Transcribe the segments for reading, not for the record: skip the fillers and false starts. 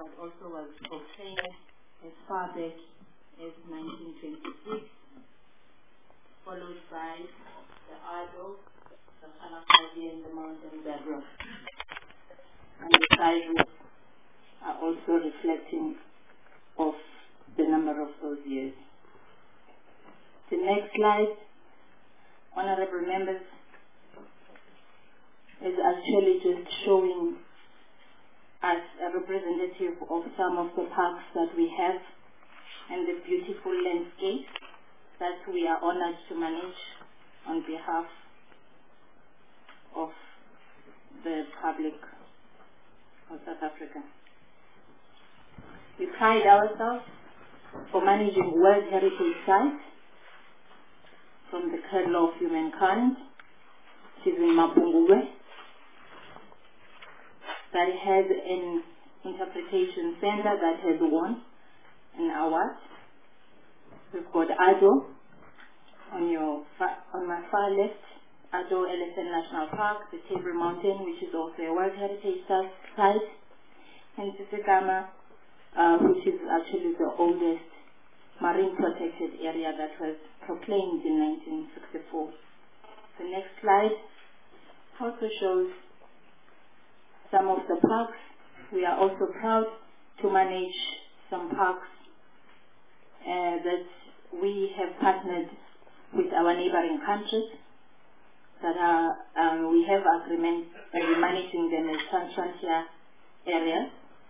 but also was obtained as far back as 1926, followed by the Ado, the Kalakazi, and the Mountain Bedrock. And the sizes are also reflecting of the number of those years. The next slide, honorable members, is actually just showing us a representative of some of the parks that we have and the beautiful landscape that we are honored to manage on behalf of the public of South Africa. We pride ourselves for managing World Heritage Sites from the cradle of humankind, which is in Mapungubwe, that has an interpretation center that has won an award. We've got Ado on my far left, Ado Elephant National Park, the Table Mountain, which is also a World Heritage Site, and Tsitsikamma, which is actually the oldest marine protected area that was proclaimed in 1964. The next slide also shows some of the parks. We are also proud to manage some parks that we have partnered with our neighboring countries that are, we have agreements and we're managing them as transfrontier areas.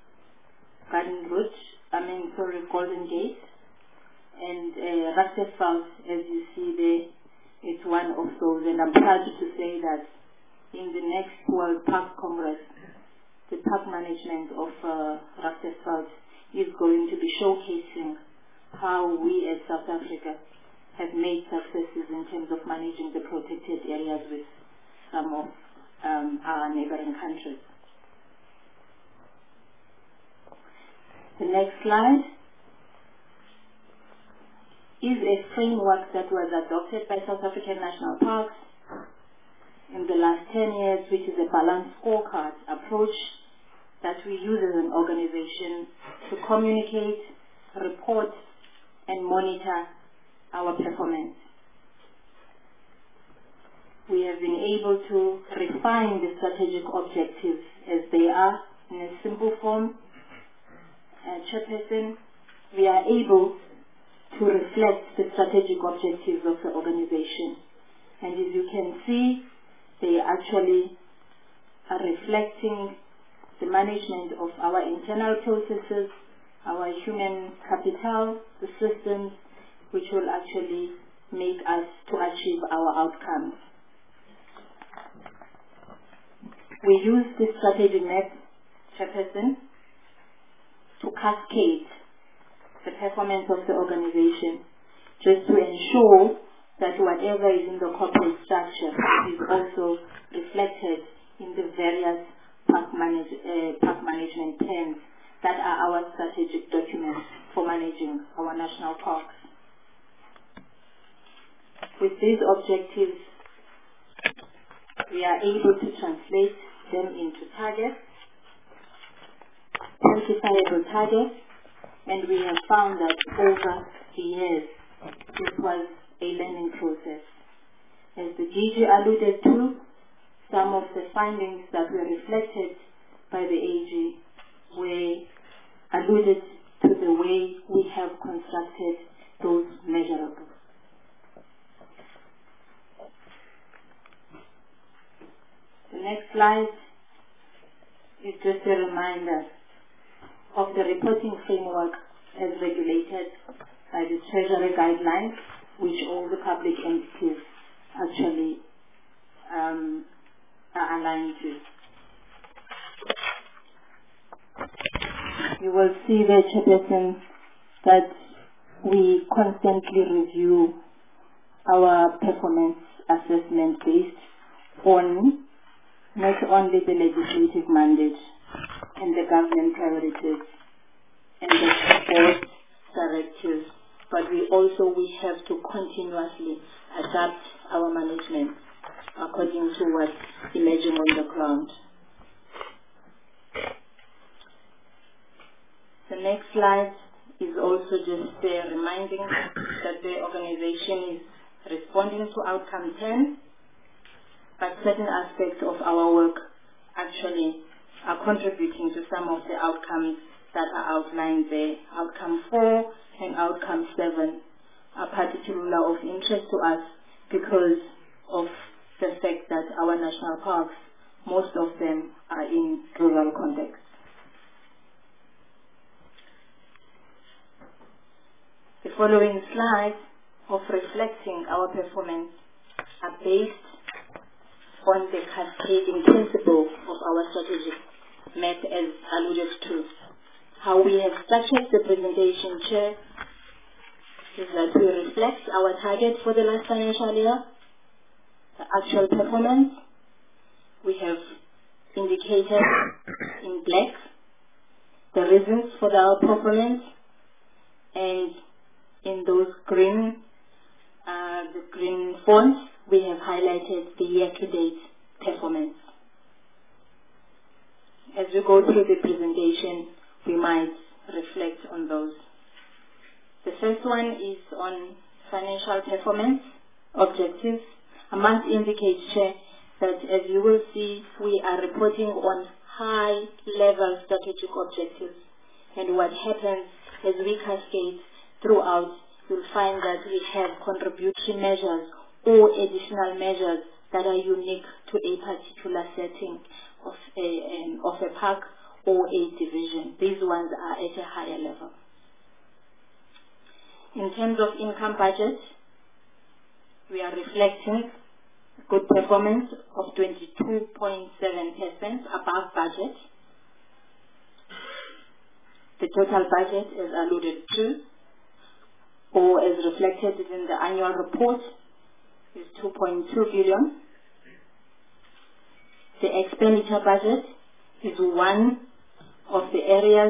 Golden Gate, and Rustenburg, as you see there, it's one of those, and I'm proud to say that in the next World Park Congress, the park management of Rustenburg is going to be showcasing how we as South Africa have made successes in terms of managing the protected areas with some of our neighboring countries. The next slide is a framework that was adopted by South African National Parks in the last 10 years, which is a balanced scorecard approach that we use as an organization to communicate, report, and monitor our performance. We have been able to refine the strategic objectives as they are in a simple form. Chairperson, we are able to reflect the strategic objectives of the organization. And as you can see, they actually are reflecting the management of our internal processes, our human capital, the systems, which will actually make us to achieve our outcomes. We use this strategic map, Chairperson, to cascade the performance of the organization, just to ensure that whatever is in the corporate structure is also reflected in the various park management plans that are our strategic documents for managing our national parks. With these objectives, we are able to translate them into targets, quantifiable targets, and we have found that over the years, this was a learning process. As the DG alluded to, some of the findings that were reflected by the AG were alluded to the way we have constructed those measurables. The next slide is just a reminder of the reporting framework as regulated by the Treasury guidelines, which all the public entities actually are aligned to. You will see there, Chairperson, that we constantly review our performance assessment based on not only the legislative mandate and the government priorities and the board directives, but we have to continuously adapt our management according to what's emerging on the ground. The next slide is also just reminding that the organization is responding to outcome 10, but certain aspects of our work actually are contributing to some of the outcomes that are outlined there. Outcome 4 and outcome 7 are particularly of interest to us because of the fact that our national parks, most of them are in rural context. The following slides of reflecting our performance are based on the cascading principle of our strategic map as alluded to. How we have structured the presentation, Chair, is that we reflect our target for the last financial year, the actual performance. We have indicated in black the reasons for our performance, and in those green, the green fonts, we have highlighted the year-to-date performance. As we go through the presentation, we might reflect on those. The first one is on financial performance objectives. I must indicate, Chair, that as you will see, we are reporting on high-level strategic objectives. And what happens as we cascade throughout, you'll find that we have contributory measures or additional measures that are unique to a particular setting of a park or a division. These ones are at a higher level. In terms of income budget, we are reflecting good performance of 22.7% above budget. The total budget, as alluded to, or as reflected in the annual report, is 2.2 billion. The expenditure budget is one of the areas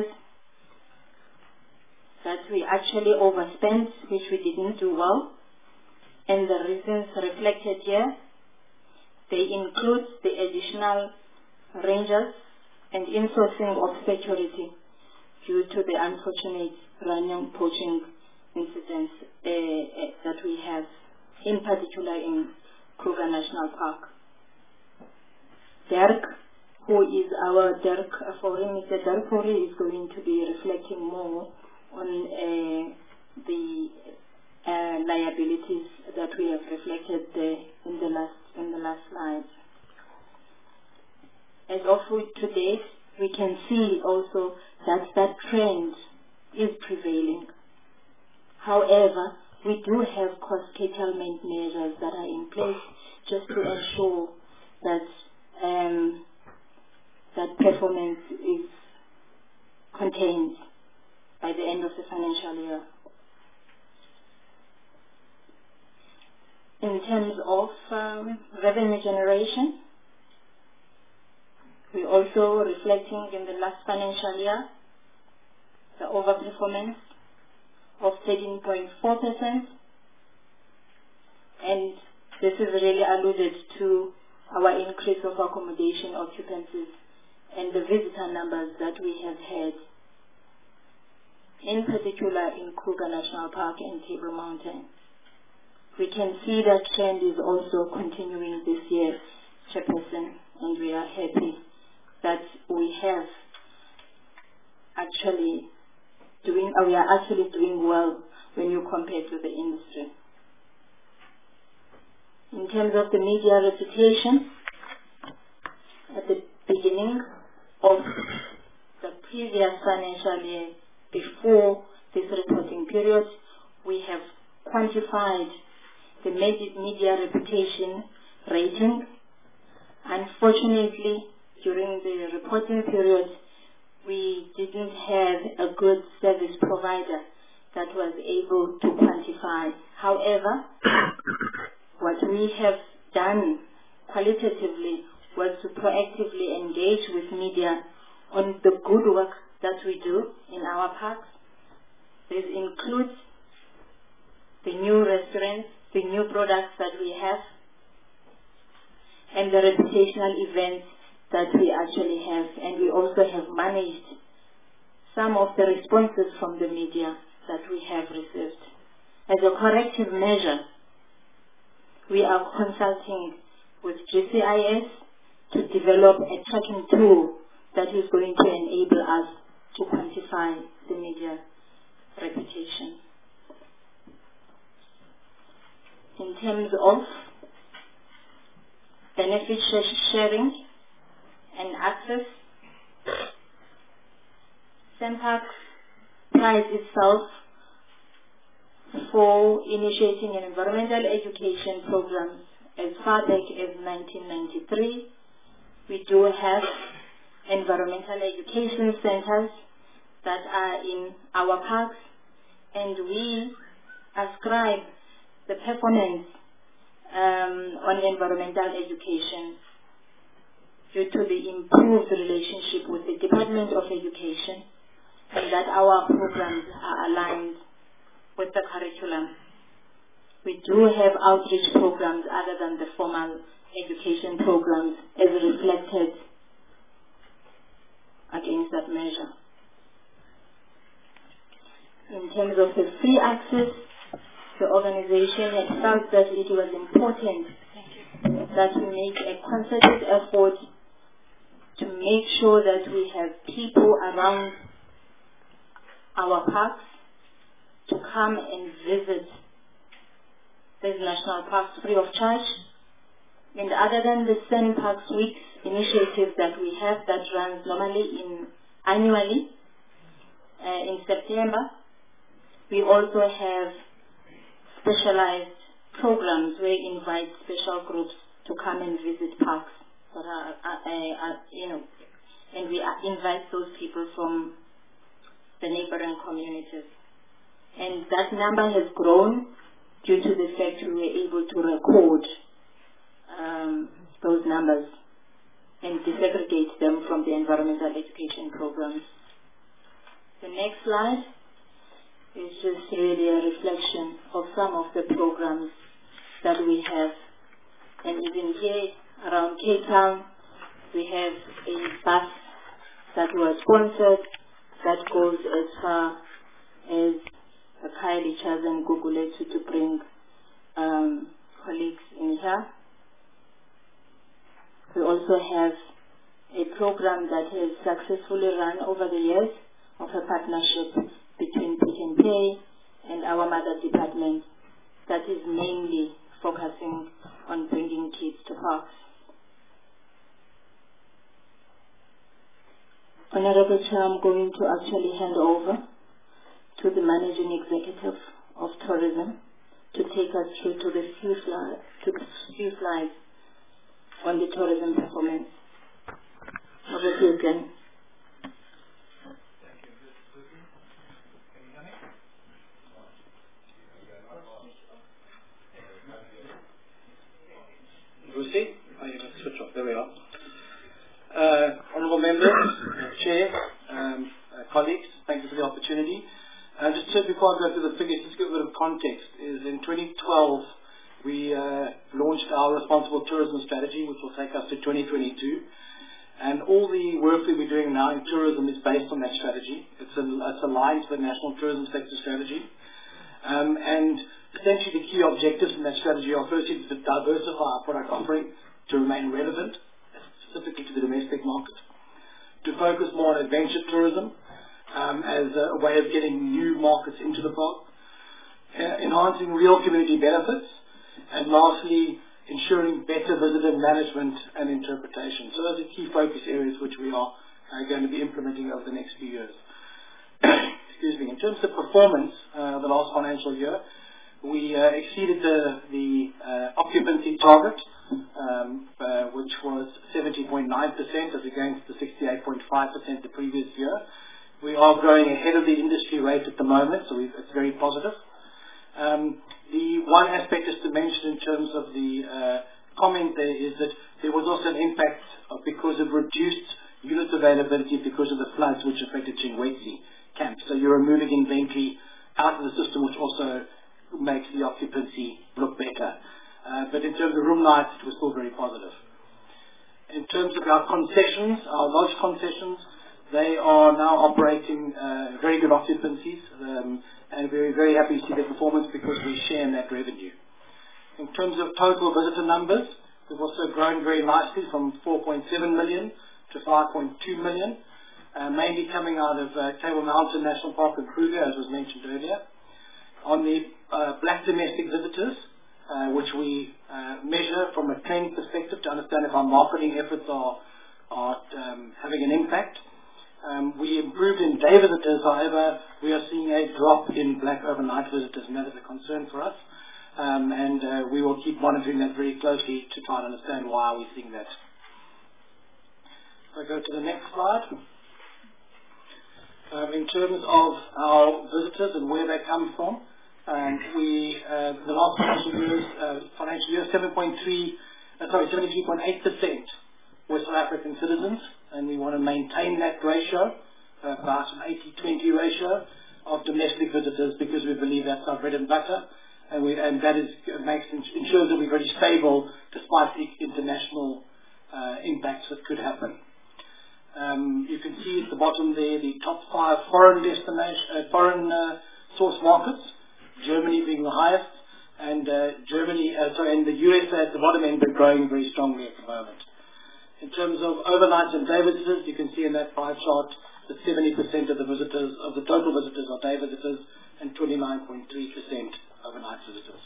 that we actually overspent, which we didn't do well. And the reasons reflected here, they include the additional rangers and insourcing of security due to the unfortunate random poaching incidents that we have, in particular in Kruger National Park. Dirk, who is our Dirk Fourie, Mr. Dirk Fourie is going to be reflecting more on the liabilities that we have reflected there in the last slide. As of today, we can see also that that trend is prevailing. However, we do have cost curtailment measures that are in place just to ensure that that performance is contained by the end of the financial year. In terms of revenue generation, we're also reflecting in the last financial year the overperformance of 13.4%, and this is really alluded to our increase of accommodation occupancies and the visitor numbers that we have had, in particular in Kruger National Park and Table Mountain. We can see that trend is also continuing this year, Chairperson, and we are happy that we are actually doing well when you compare to the industry. In terms of the media reputation, at the beginning of the previous financial year, before this reporting period, we have quantified the media reputation rating. Unfortunately, during the reporting period, we didn't have a good service provider that was able to quantify. However, what we have done qualitatively was to proactively engage with media on the good work that we do in our parks. This includes the new restaurants, the new products that we have, and the reputational events that we actually have. And we also have managed some of the responses from the media that we have received. As a corrective measure, we are consulting with GCIS to develop a tracking tool that is going to enable us to quantify the media reputation. In terms of benefit sharing and access, SANParks prides itself for initiating an environmental education program as far back as 1993. We do have environmental education centers that are in our parks, and we ascribe the performance on environmental education due to the improved relationship with the Department of Education, and that our programs are aligned with the curriculum. We do have outreach programs other than the formal education programs as reflected against that measure. In terms of the free access, the organization had felt that it was important that we make a concerted effort to make sure that we have people around our parks to come and visit these national parks free of charge. And other than the SANParks Weeks initiative that we have that runs normally annually in September, we also have specialized programs where we invite special groups to come and visit parks that are and we invite those people from the neighboring communities. And that number has grown due to the fact we were able to record those numbers and desegregate them from the environmental education programs. The next slide is just really a reflection of some of the programs that we have. And even here around Cape Town, we have a bus that was sponsored that goes as far as Kylie Chaz and Guguletu to bring colleagues in here. We also have a program that has successfully run over the years of a partnership between Pick n Pay and our mother department that is mainly focusing on bringing kids to parks. Honorable Chair, I'm going to actually hand over to the Managing Executive of Tourism to take us through to the few slides on the tourism performance. Over to you again. Lucy, oh, you can switch off. There we are. Honourable members, Chair, colleagues, thank you for the opportunity. Just before I go through the figures, just to give a bit of context, is in 2012 we launched our responsible tourism strategy, which will take us to 2022. And all the work that we're doing now in tourism is based on that strategy. It's aligned to the National Tourism Sector Strategy. And essentially the key objectives in that strategy are firstly to diversify our product offering to remain relevant, specifically to the domestic market, to focus more on adventure tourism as a way of getting new markets into the park, enhancing real community benefits, and lastly, ensuring better visitor management and interpretation. So those are key focus areas which we are going to be implementing over the next few years. Excuse me. In terms of performance, the last financial year, we exceeded the occupancy target, which was 70.9% as against the 68.5% the previous year. We are growing ahead of the industry rate at the moment, so it's very positive. The one aspect just to mention in terms of the comment there is that there was also an impact because of reduced unit availability because of the floods which affected Chingwezi camp. So you're removing inventory out of the system, which also makes the occupancy look better. But in terms of room nights, it was still very positive. In terms of our concessions, our lodge concessions, They are now operating very good occupancies, and we're very happy to see their performance because we share in that revenue. In terms of total visitor numbers, we've also grown very nicely from 4.7 million to 5.2 million, mainly coming out of Table Mountain National Park and Kruger, as was mentioned earlier. On the black domestic visitors, which we measure from a trend perspective to understand if our marketing efforts are having an impact. We improved in day visitors, however, we are seeing a drop in black overnight visitors, and that is a concern for us. We will keep monitoring that very closely to try and understand why we're seeing that. If I go to the next slide. In terms of our visitors and where they come from, the last financial year, 73.8% were South African citizens, and we want to maintain that ratio, about an 80-20 ratio of domestic visitors, because we believe that's our bread and butter, and that ensures that we're very stable despite the international impacts that could happen. You can see at the bottom there the top 5 foreign source markets, Germany being the highest, and and the USA at the bottom end, but growing very strongly at the moment. In terms of overnight and day visitors, you can see in that pie chart that 70% of the visitors, of the total visitors, are day visitors, and 29.3% overnight visitors.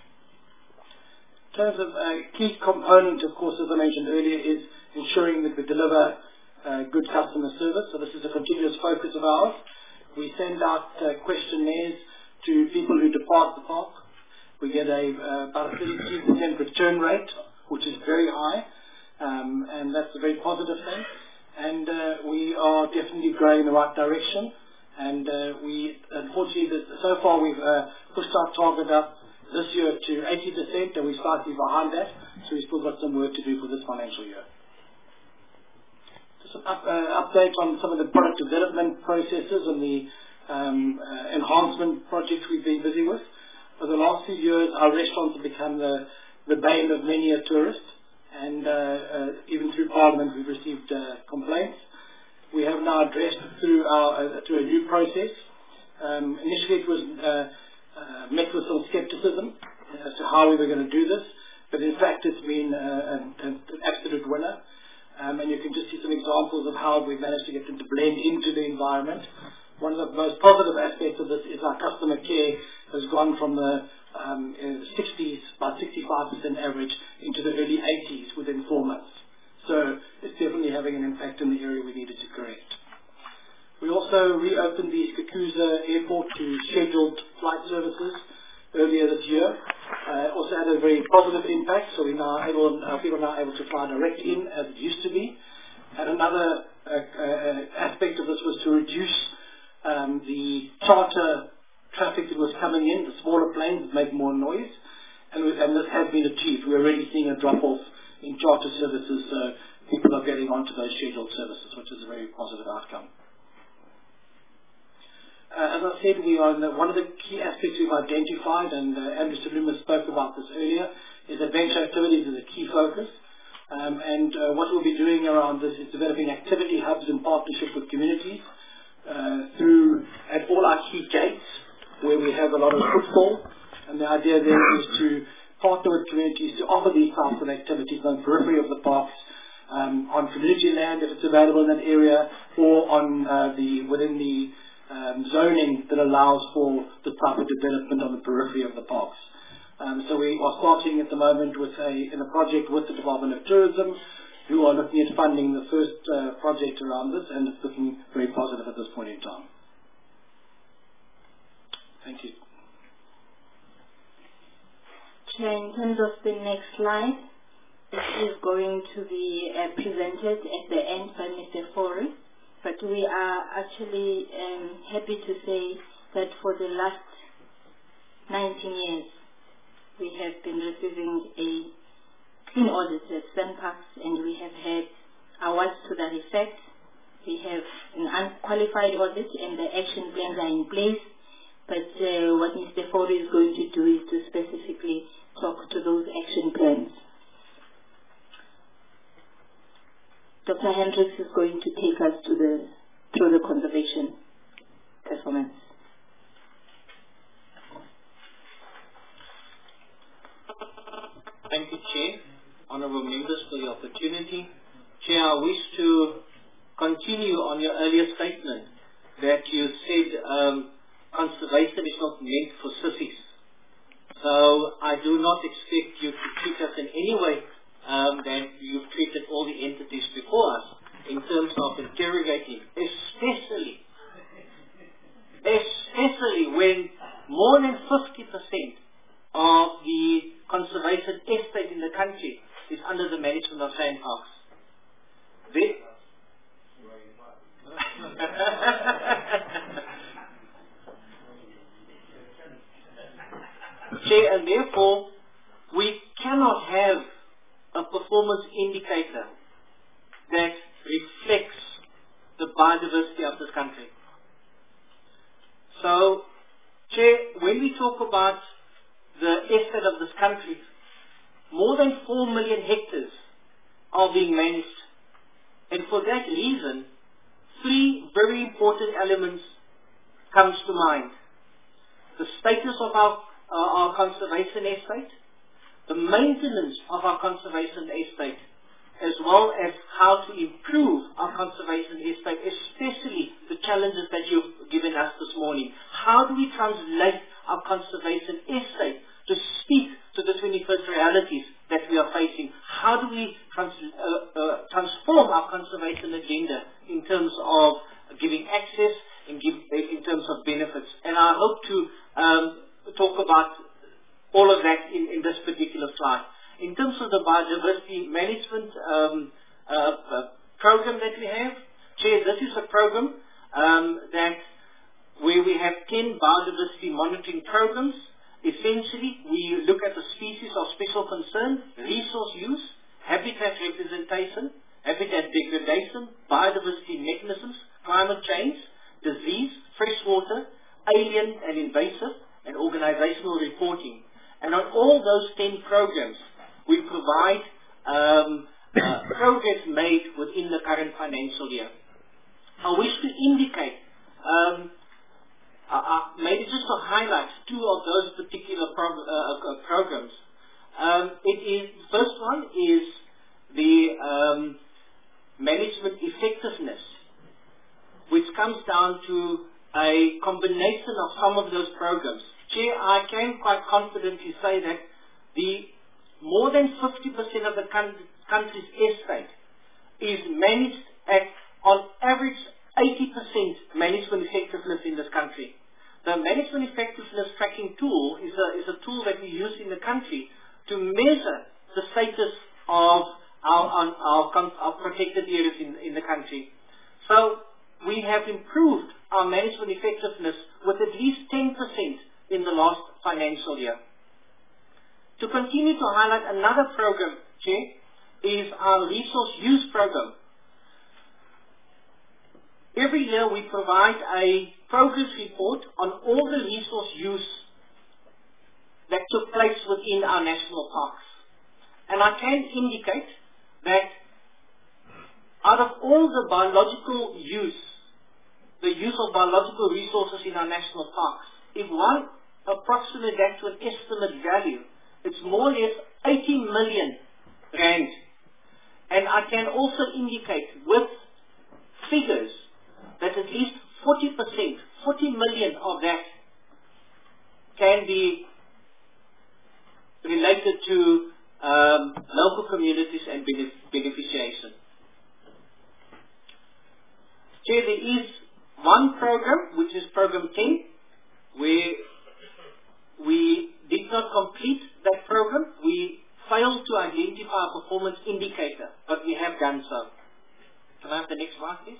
In terms of a key component, of course, as I mentioned earlier, is ensuring that we deliver good customer service. So this is a continuous focus of ours. We send out questionnaires to people who depart the park. We get about a 33% return rate, which is very high, and that's a very positive thing. And we are definitely growing in the right direction. And unfortunately, so far we've pushed our target up this year to 80%, and we're slightly behind that, so we've still got some work to do for this financial year. Just an update on some of the product development processes and the enhancement projects we've been busy with. For the last few years, our restaurants have become the bane of many a tourist, and even through Parliament we've received complaints. We have now addressed through a new process. Initially it was met with some skepticism as to how we were going to do this, but in fact it's been an absolute winner. And you can just see some examples of how we've managed to get them to blend into the environment. One of the most positive aspects of this is our customer care has gone from the 60s, about 65% average, into the early 80s within 4 months. So it's definitely having an impact in the area we needed to correct. We also reopened the Skukuza Airport to scheduled flight services earlier this year. Also had a very positive impact, so people are now able to fly direct in as it used to be. And another aspect of this was to reduce the charter traffic that was coming in, the smaller planes that make more noise, and this has been achieved. We're already seeing a drop-off in charter services, so people are getting onto those scheduled services, which is a very positive outcome. As I said, one of the key aspects we've identified, and Andrew Saluma spoke about this earlier, is adventure activities is a key focus. What we'll be doing around this is developing activity hubs in partnership with communities at all our key gates where we have a lot of footfall. And the idea there is to partner with communities to offer these types of activities on the periphery of the parks, on community land if it's available in that area, or within the zoning that allows for the type of development on the periphery of the parks. So we are starting at the moment in a project with the Department of Tourism, who are looking at funding the first project around this, and it's looking very positive at this point in time. Thank you. Chair, in terms of the next slide, this is going to be presented at the end by Mr. Fourie, but we are actually happy to say that for the last 19 years, we have been receiving a clean audit at SANParks, and we have had awards to that effect. We have an unqualified audit, and the action plans are in place. But what Mr. Fourie is going to do is to specifically talk to those action plans. Dr. Hendricks is going to take us to the through the conservation performance. Thank you, Chair. Honourable members, for the opportunity. Chair, I wish to continue on your earlier statement that you said conservation is not meant for sissies. So I do not expect you to treat us in any way that you've treated all the entities before us in terms of interrogating, especially when more than 50% of the conservation estate in the country is under the management of SANParks. Chair, and therefore we cannot have a performance indicator that reflects the biodiversity of this country. So, Chair, when we talk about the estate of this country, more than 4 million hectares are being managed. And for that reason, 3 very important elements comes to mind. The status of our conservation estate, the maintenance of our conservation estate, as well as how to improve our conservation estate, especially the challenges that you've given us this morning. How do we translate our conservation estate to speak to the 21st realities that we are facing? How do we transform our conservation agenda in terms of giving access and in terms of benefits? And I hope to talk about all of that in this particular slide. In terms of the biodiversity management program that we have, Chair, this is a program where we have 10 biodiversity monitoring programs. Essentially, we look at the species of special concern, resource use, habitat representation, habitat degradation, biodiversity mechanisms, climate change, disease, freshwater, alien and invasive, and organizational reporting. And on all those 10 programs, we provide progress made within the current financial year. I wish to indicate, maybe just to highlight 2 of those particular programs. The first one is the management effectiveness, which comes down to a combination of some of those programs. Chair, I can quite confidently say that more than 50% of the country's estate is managed at, on average, 80% management effectiveness in this country. The management effectiveness tracking tool is a tool that we use in the country to measure the status of our protected areas in the country. So we have improved our management effectiveness with at least 10% in the last financial year. To continue to highlight another program, Chair, is our resource use program. Every year we provide a progress report on all the resource use that took place within our national parks. And I can indicate that out of all the biological use, the use of biological resources in our national parks, if one approximates that to an estimate value, it's more or less 80 million rand. And I can also indicate with figures that at least 40%, 40 million of that can be related to local communities and beneficiation. Chair, there is one program, which is program 10, where we did not complete that program. We failed to identify a performance indicator, but we have done so. Can I have the next slide, please?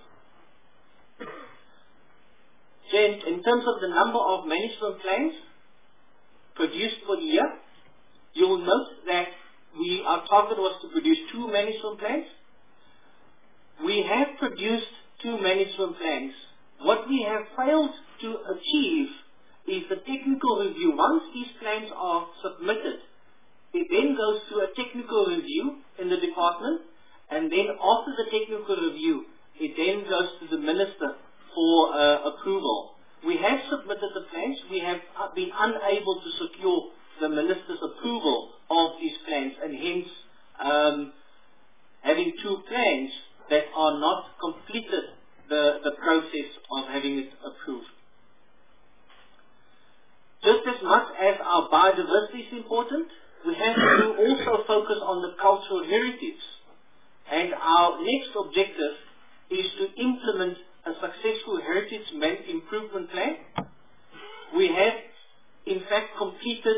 In terms of the number of management plans produced for the year, you will note that our target was to produce 2 management plans. We have produced 2 management plans. What we have failed to achieve is the technical review. Once these plans are submitted, it then goes to a technical review in the department, and then after the technical review, it then goes to the Minister for approval. We have submitted the plans. We have been unable to secure the Minister's approval of these plans, and hence having two plans that are not completed the process of having it approved. Just as much as our biodiversity is important, we have to also focus on the cultural heritage. And our next objective is to implement a successful heritage improvement plan. We have, in fact, completed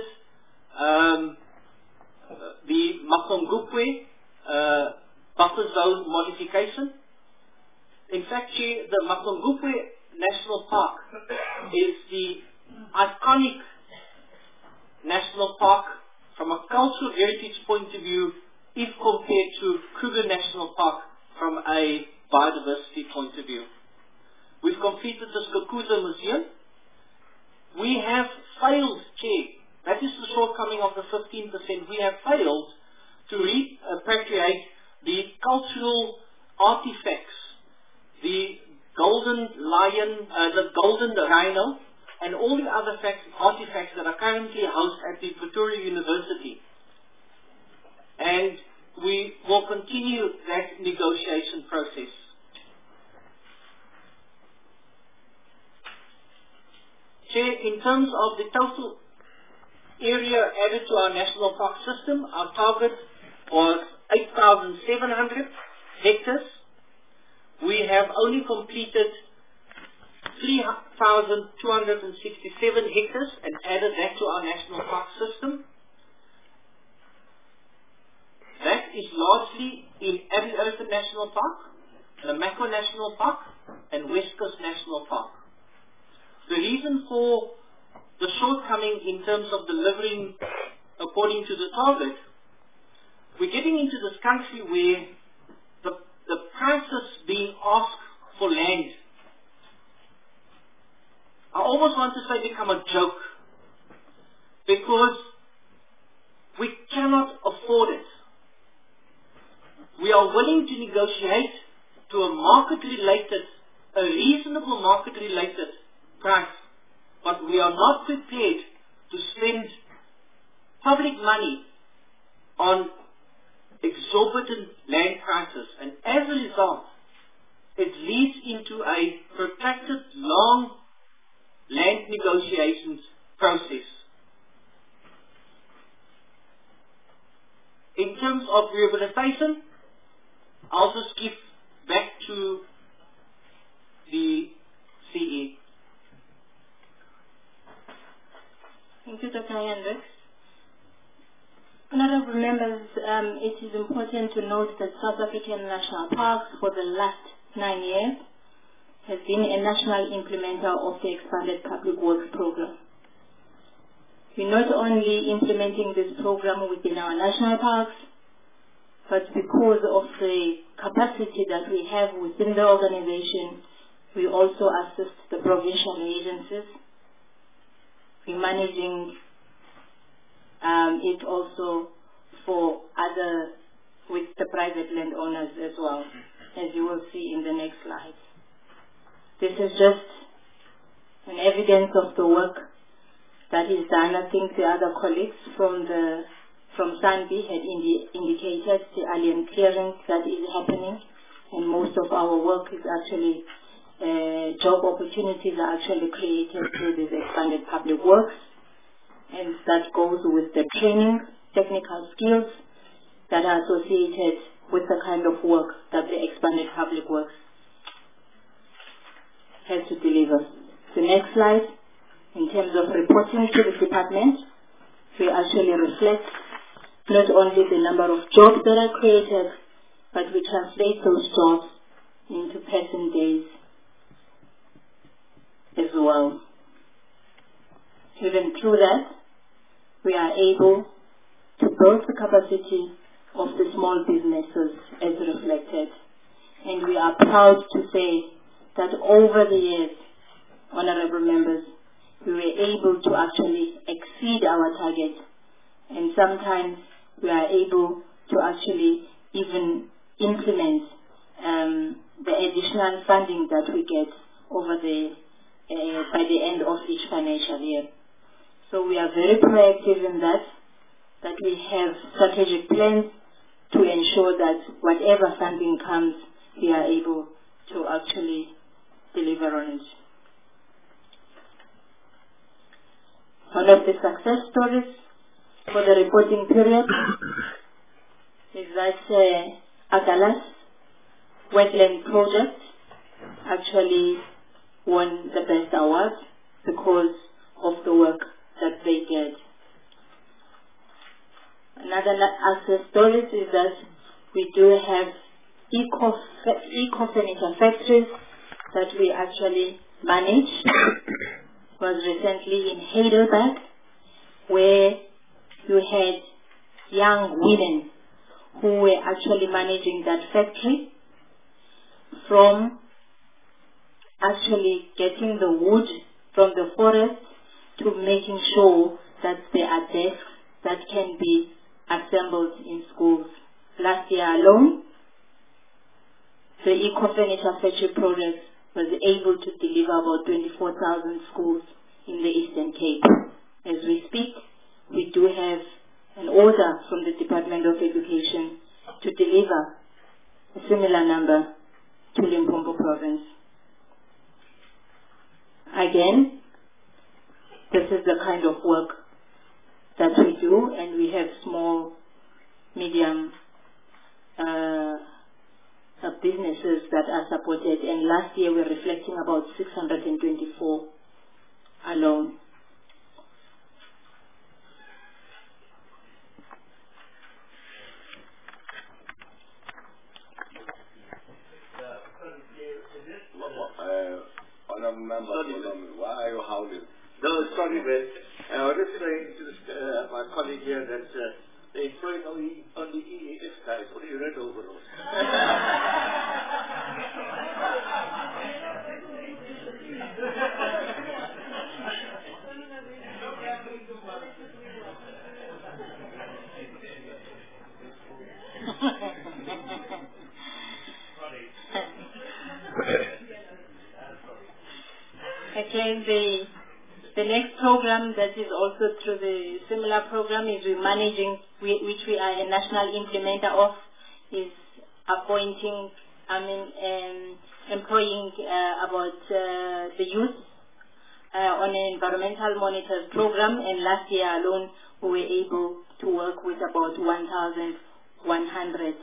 the Makongubwe buffer zone modification. In fact, the Makongubwe National Park is the iconic national park from a cultural heritage point of view if compared to Kruger National Park from a biodiversity point of view. We've completed the Skukuza Museum. We have failed, Chair. That is the shortcoming of the 15%. We have failed to repatriate the cultural artifacts, the golden lion, the golden rhino, and all the other artifacts that are currently housed at the Pretoria University. And we will continue that negotiation process. Chair, in terms of the total area added to our national park system, our target was 8,700 hectares. We have only completed 3,267 hectares and added that to our national park system. That is largely in Abbey Elephant National Park, Namako National Park, and West Coast National Park. The reason for the shortcoming in terms of delivering according to the target, we're getting into this country where the prices being asked for land, I almost want to say become a joke, because we cannot afford it. We are willing to negotiate to a reasonable market-related price, but we are not prepared to spend public money on exorbitant land prices, and as a result, it leads into a protracted, long land negotiations process. In terms of rehabilitation, I'll just give back to the CE. Thank you, Dr. Hendricks. Honorable members, it is important to note that South African National Parks for the last 9 years has been a national implementer of the expanded public works program. We're not only implementing this program within our national parks, but because of the capacity that we have within the organization, we also assist the provincial agencies. We're managing it also for with the private landowners as well, as you will see in the next slide. This is just an evidence of the work that is done. I think the other colleagues from SANBI had indicated the alien clearance that is happening, and most of our work is actually job opportunities are actually created through this expanded public works, and that goes with the training, technical skills that are associated with the kind of work that the expanded public works has to deliver. The next slide, in terms of reporting to the department, we actually reflect not only the number of jobs that are created, but we translate those jobs into person days as well. Even through that, we are able to build the capacity of the small businesses as reflected. And we are proud to say that over the years, honorable members, we were able to actually exceed our target, and sometimes we are able to actually even implement the additional funding that we get over by the end of each financial year. So we are very proactive in that we have strategic plans to ensure that whatever funding comes, we are able to actually deliver on it. One of the success stories for the reporting period is that Agalas Wetland Project actually won the best award because of the work that they did. Another success story is that we do have eco-furniture factories that we actually manage. Was recently in Heidelberg, where you had young women who were actually managing that factory, from actually getting the wood from the forest to making sure that there are desks that can be assembled in schools. Last year alone, the Eco-Furniture Factory project was able to deliver about 24,000 schools in the Eastern Cape. As we speak, we do have an order from the Department of Education to deliver a similar number to Limpopo province. Again, this is the kind of work that we do, and we have small, medium businesses that are supported, and last year we're reflecting about 624 alone. Why are you howling? No, sorry, man. I was saying to my colleague here that they employ only EAS guys, only red overalls. Again, the next program that is also through the similar program is which we are a national implementer of, is employing about the youth on an environmental monitors program, and last year alone we were able to work with about 1,100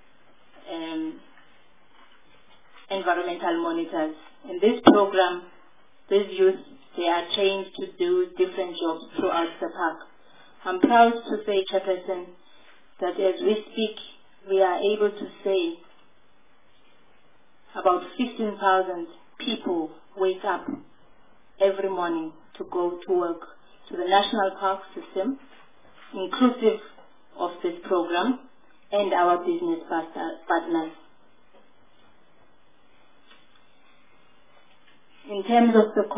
environmental monitors. In this program, these youth, they are trained to do different jobs throughout the park. I'm proud to say, Chairperson, that as we speak, we are able to say about 15,000 people wake up every morning to go to work to the national park system, inclusive of this program, and our business partners. In terms of the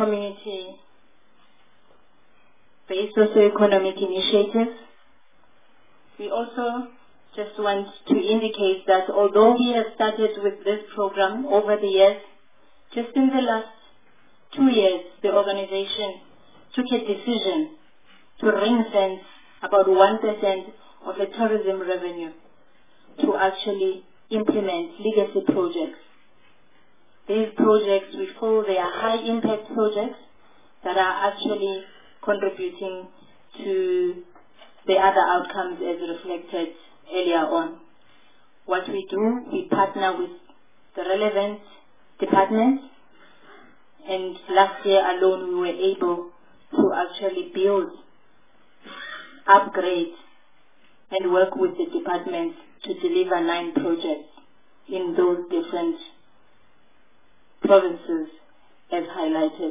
community-based socio-economic initiatives, we also just want to indicate that although we have started with this program over the years, just in the last 2 years, the organization took a decision to ring-fence about 1% of the tourism revenue to actually implement legacy projects. These projects, we feel they are high-impact projects that are actually contributing to the other outcomes as reflected earlier on. What we do, we partner with the relevant departments, and last year alone we were able to actually build, upgrade, and work with the departments to deliver 9 projects in those different provinces as highlighted.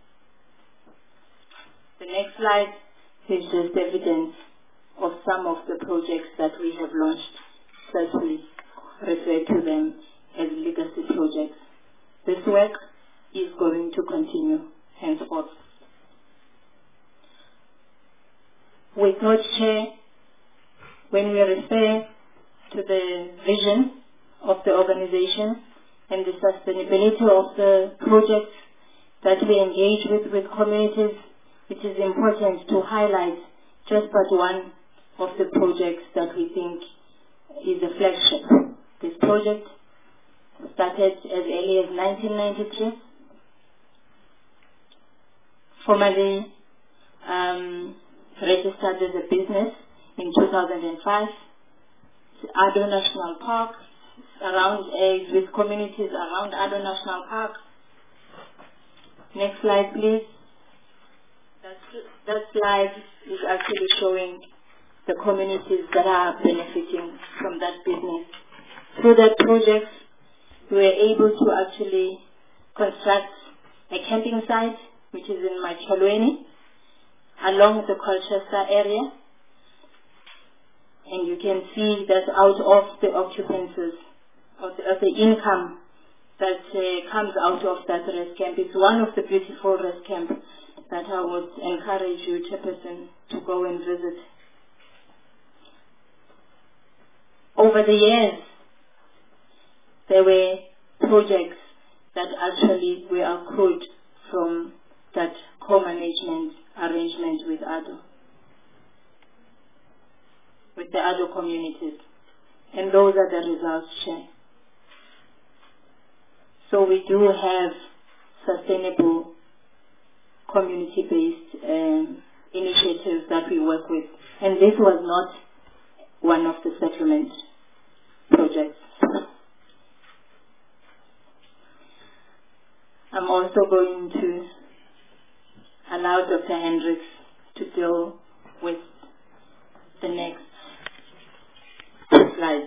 The next slide is just evidence of some of the projects that we have launched, that we refer to them as legacy projects. This work is going to continue henceforth. We thought, Chair, when we refer to the vision of the organization and the sustainability of the projects that we engage with communities, it is important to highlight just but one of the projects that we think is a flagship. This project started as early as 1993, formally registered as a business in 2005. Addo National Park, with communities around Addo National Park. Next slide, please. That slide is actually showing the communities that are benefiting from that business. Through that project, we were able to actually construct a camping site, which is in Machalweni, along the Colchester area. And you can see that out of the occupancies, of the income that comes out of that rest camp, it's one of the beautiful rest camps that I would encourage you, Chairperson, to go and visit. Over the years, there were projects that actually were accrued from that co-management arrangement with Addo, with the Addo communities. And those are the results, Chair. So we do have sustainable community-based initiatives that we work with. And this was not one of the settlement projects. I'm also going to allow Dr. Hendricks to deal with the next slide.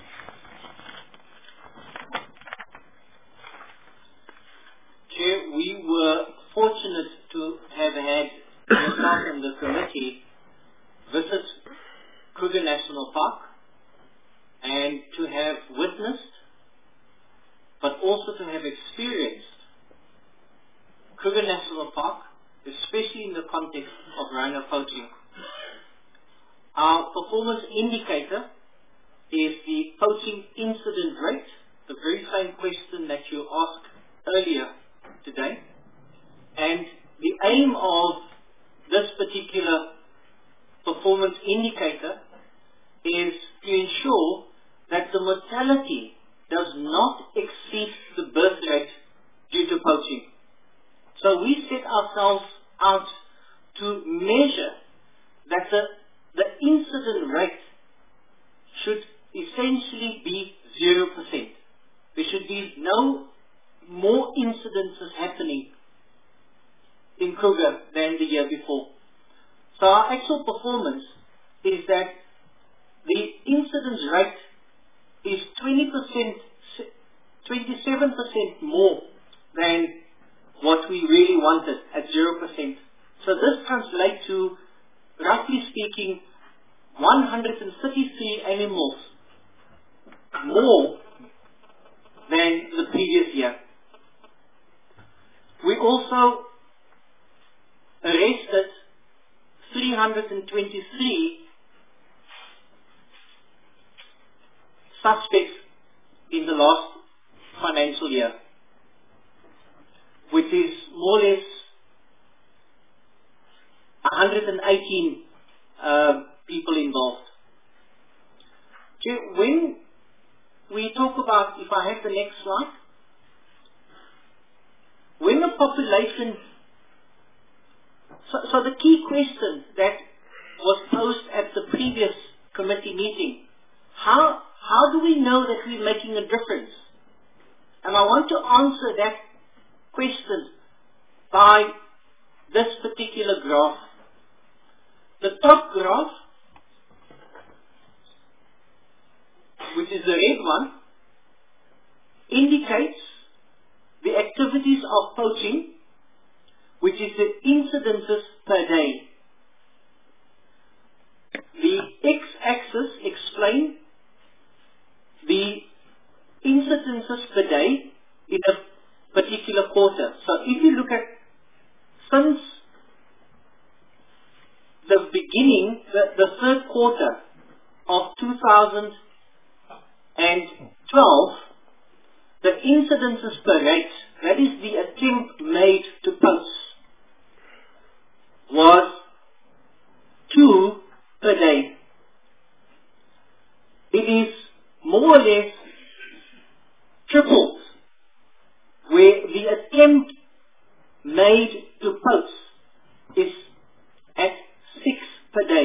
Chair, we were fortunate to have had yourself and the committee visit Kruger National Park and to have witnessed, but also to have experienced Kruger National Park, especially in the context of rhino poaching. Our performance indicator is the poaching incident rate, the very same question that you asked earlier today. And the aim of this particular performance indicator is to ensure that the mortality does not exceed the birth rate due to poaching. So we set ourselves out to measure that the incident rate should essentially be 0%. There should be no more incidences happening in Kruger than the year before. So our actual performance is that the incidence rate is 27% more than what we really wanted at 0%. So this translates to, roughly speaking, 133 animals more than the previous year. We also arrested 323 suspects in the last financial year, which is more or less 118 people involved. When we talk about, if I have the next slide, when the population, so the key question that was posed at the previous committee meeting, how do we know that we're making a difference? And I want to answer that question by this particular graph. The top graph, which is the red one, indicates the activities of poaching, which is the incidences per day. The x-axis explains the incidences per day in a particular quarter. So if you look at since the beginning, the third quarter of 2012, 2012, the incidences per rate, that is the attempt made to poach, was 2 per day. It is more or less tripled, where the attempt made to poach is at 6 per day.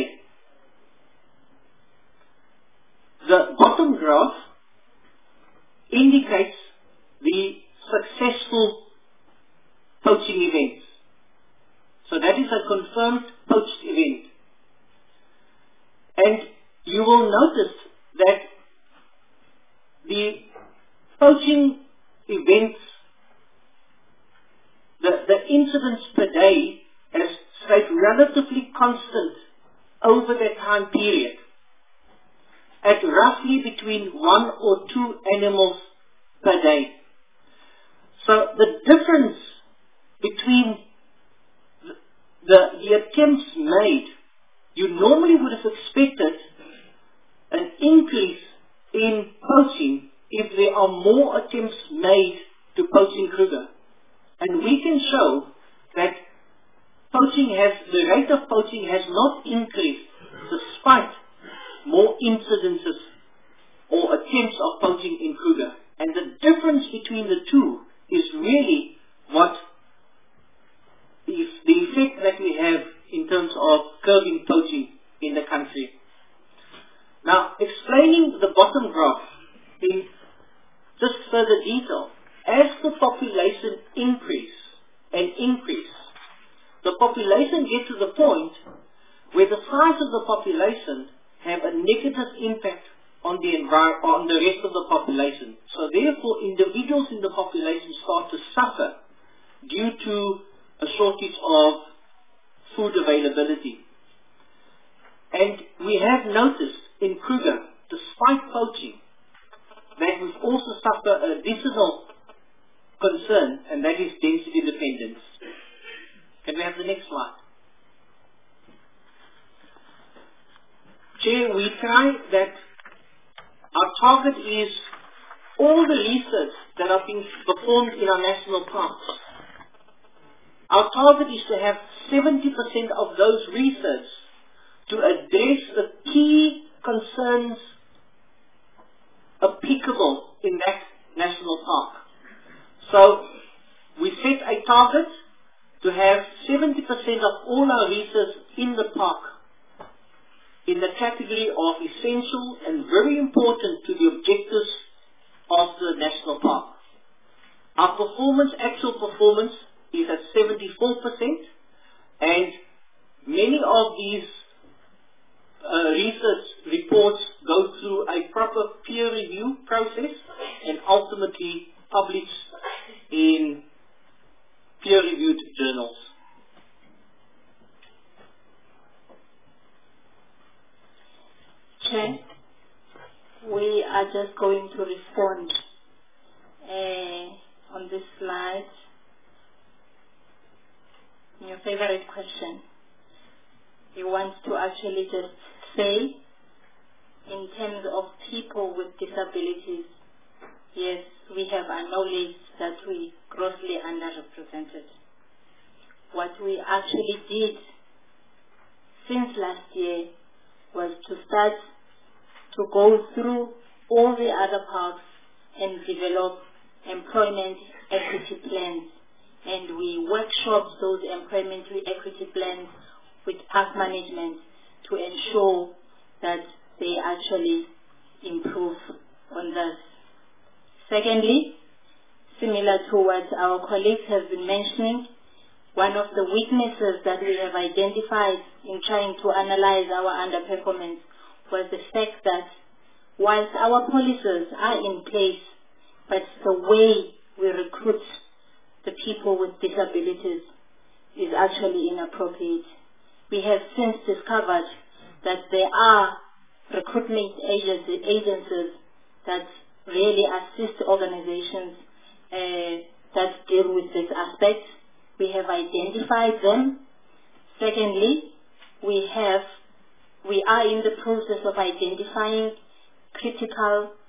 The bottom graph indicates the successful poaching events. So that is a confirmed poached event. And you will notice that the poaching events, the incidents per day has stayed relatively constant over that time period, at roughly between 1 or 2 animals per day. So the difference between the attempts made, you normally would have expected an increase in poaching if there are more attempts made to poach in Kruger. And we can show that the rate of poaching has not increased despite more incidences or attempts of poaching in Kruger. And the difference between the two is really what is the effect that we have in terms of curbing poaching in the country. Now, explaining the bottom graph in just further detail, as the population increase, the population gets to the point where the size of the population have a negative impact on the rest of the population. So therefore, individuals in the population start to suffer due to a shortage of food availability. And we have noticed in Kruger, despite poaching, that we've also suffered an additional concern, and that is density dependence. Can we have the next slide? Chair, we try that our target is all the research that are being performed in our national parks. Our target is to have 70% of those research to address the key concerns applicable in that national park. So we set a target to have 70% of all our research in the park in the category of essential and very important to the objectives of the national park. Our actual performance is at 74%, and many of these research reports go through a proper peer review process and ultimately published in peer-reviewed journals. Chair, we are just going to respond on this slide. Your favorite question. We want to actually just say, in terms of people with disabilities, yes, we have acknowledged that we grossly underrepresented. What we actually did since last year was to start to go through all the other parks and develop employment equity plans. And we workshop those employment equity plans with park management to ensure that they actually improve on this. Secondly, similar to what our colleagues have been mentioning, one of the weaknesses that we have identified in trying to analyze our underperformance was the fact that whilst our policies are in place, but the way we recruit the people with disabilities is actually inappropriate. We have since discovered that there are recruitment agencies that really assist organizations that deal with this aspect. We have identified them. Secondly, we are in the process of identifying critical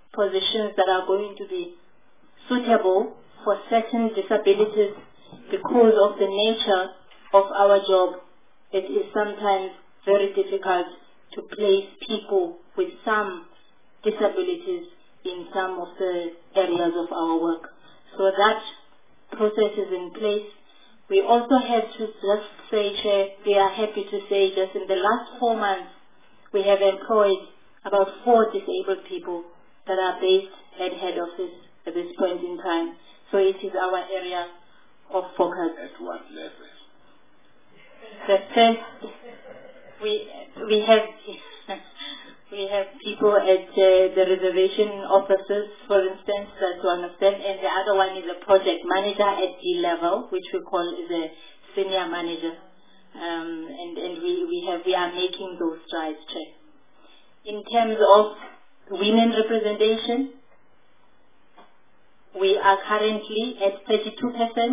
positions that are going to be suitable for certain disabilities because of the nature of our job. It is sometimes very difficult to place people with some disabilities in some of the areas of our work. So that process is in place. We also have to just say, Chair, we are happy to say just in the last 4 months, we have employed about 4 disabled people that are based at head office at this point in time. So it is our area of focus. At what level? The first, we have we have people at the reservation offices, for instance, that's one of them, and the other one is a project manager at D level, which we call is a senior manager, and we are making those strides, Chair. In terms of women representation, we are currently at 32%.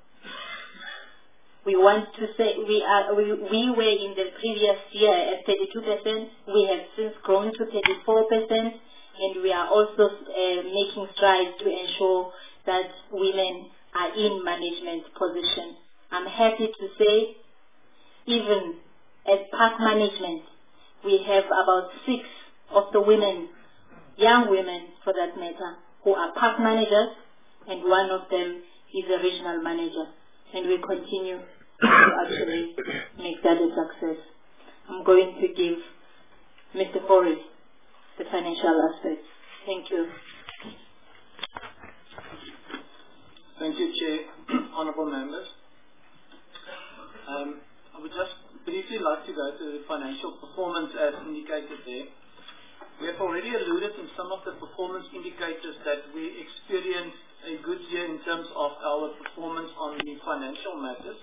We want to say we were in the previous year at 32%. We have since grown to 34%, and we are also making strides to ensure that women are in management positions. I'm happy to say, even at park management, we have about 6 of the women, young women for that matter, who are park managers, and one of them is a regional manager, and we continue to actually make that a success. I'm going to give Mr. Forrest the financial aspects. Thank you. Thank you, Chair. Honourable members. I would just briefly like to go to the financial performance as indicated there. We have already alluded in some of the performance indicators that we experienced a good year in terms of our performance on the financial matters.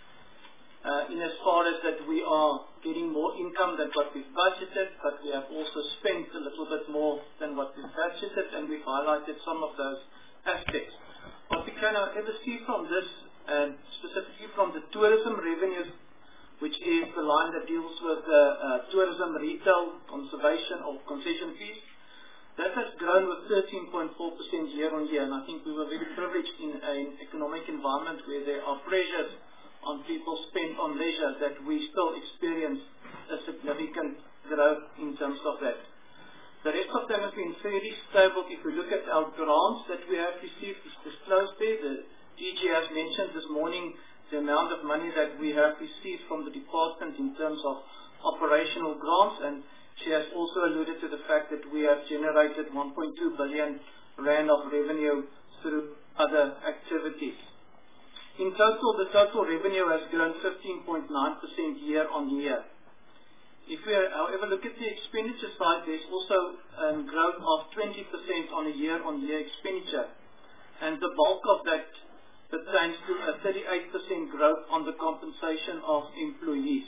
In as far as that we are getting more income than what we've budgeted, but we have also spent a little bit more than what we've budgeted, and we've highlighted some of those aspects. What we can however see from this, and specifically from the tourism revenues, which is the line that deals with tourism, retail, conservation or concession fees, that has grown with 13.4% year on year, and I think we were very privileged in an economic environment where there are pressures on people's spend on leisure that we still experience a significant growth in terms of that. The rest of them have been fairly stable. If we look at our grants that we have received, it's disclosed there. The DG has mentioned this morning the amount of money that we have received from the department in terms of operational grants, and she has also alluded to the fact that we have generated 1.2 billion rand of revenue through other activities. In total, the total revenue has grown 15.9% year on year. If we, however, look at the expenditure side, there's also growth of 20% on a year-on-year expenditure, and the bulk of that pertains to a 38% growth on the compensation of employees.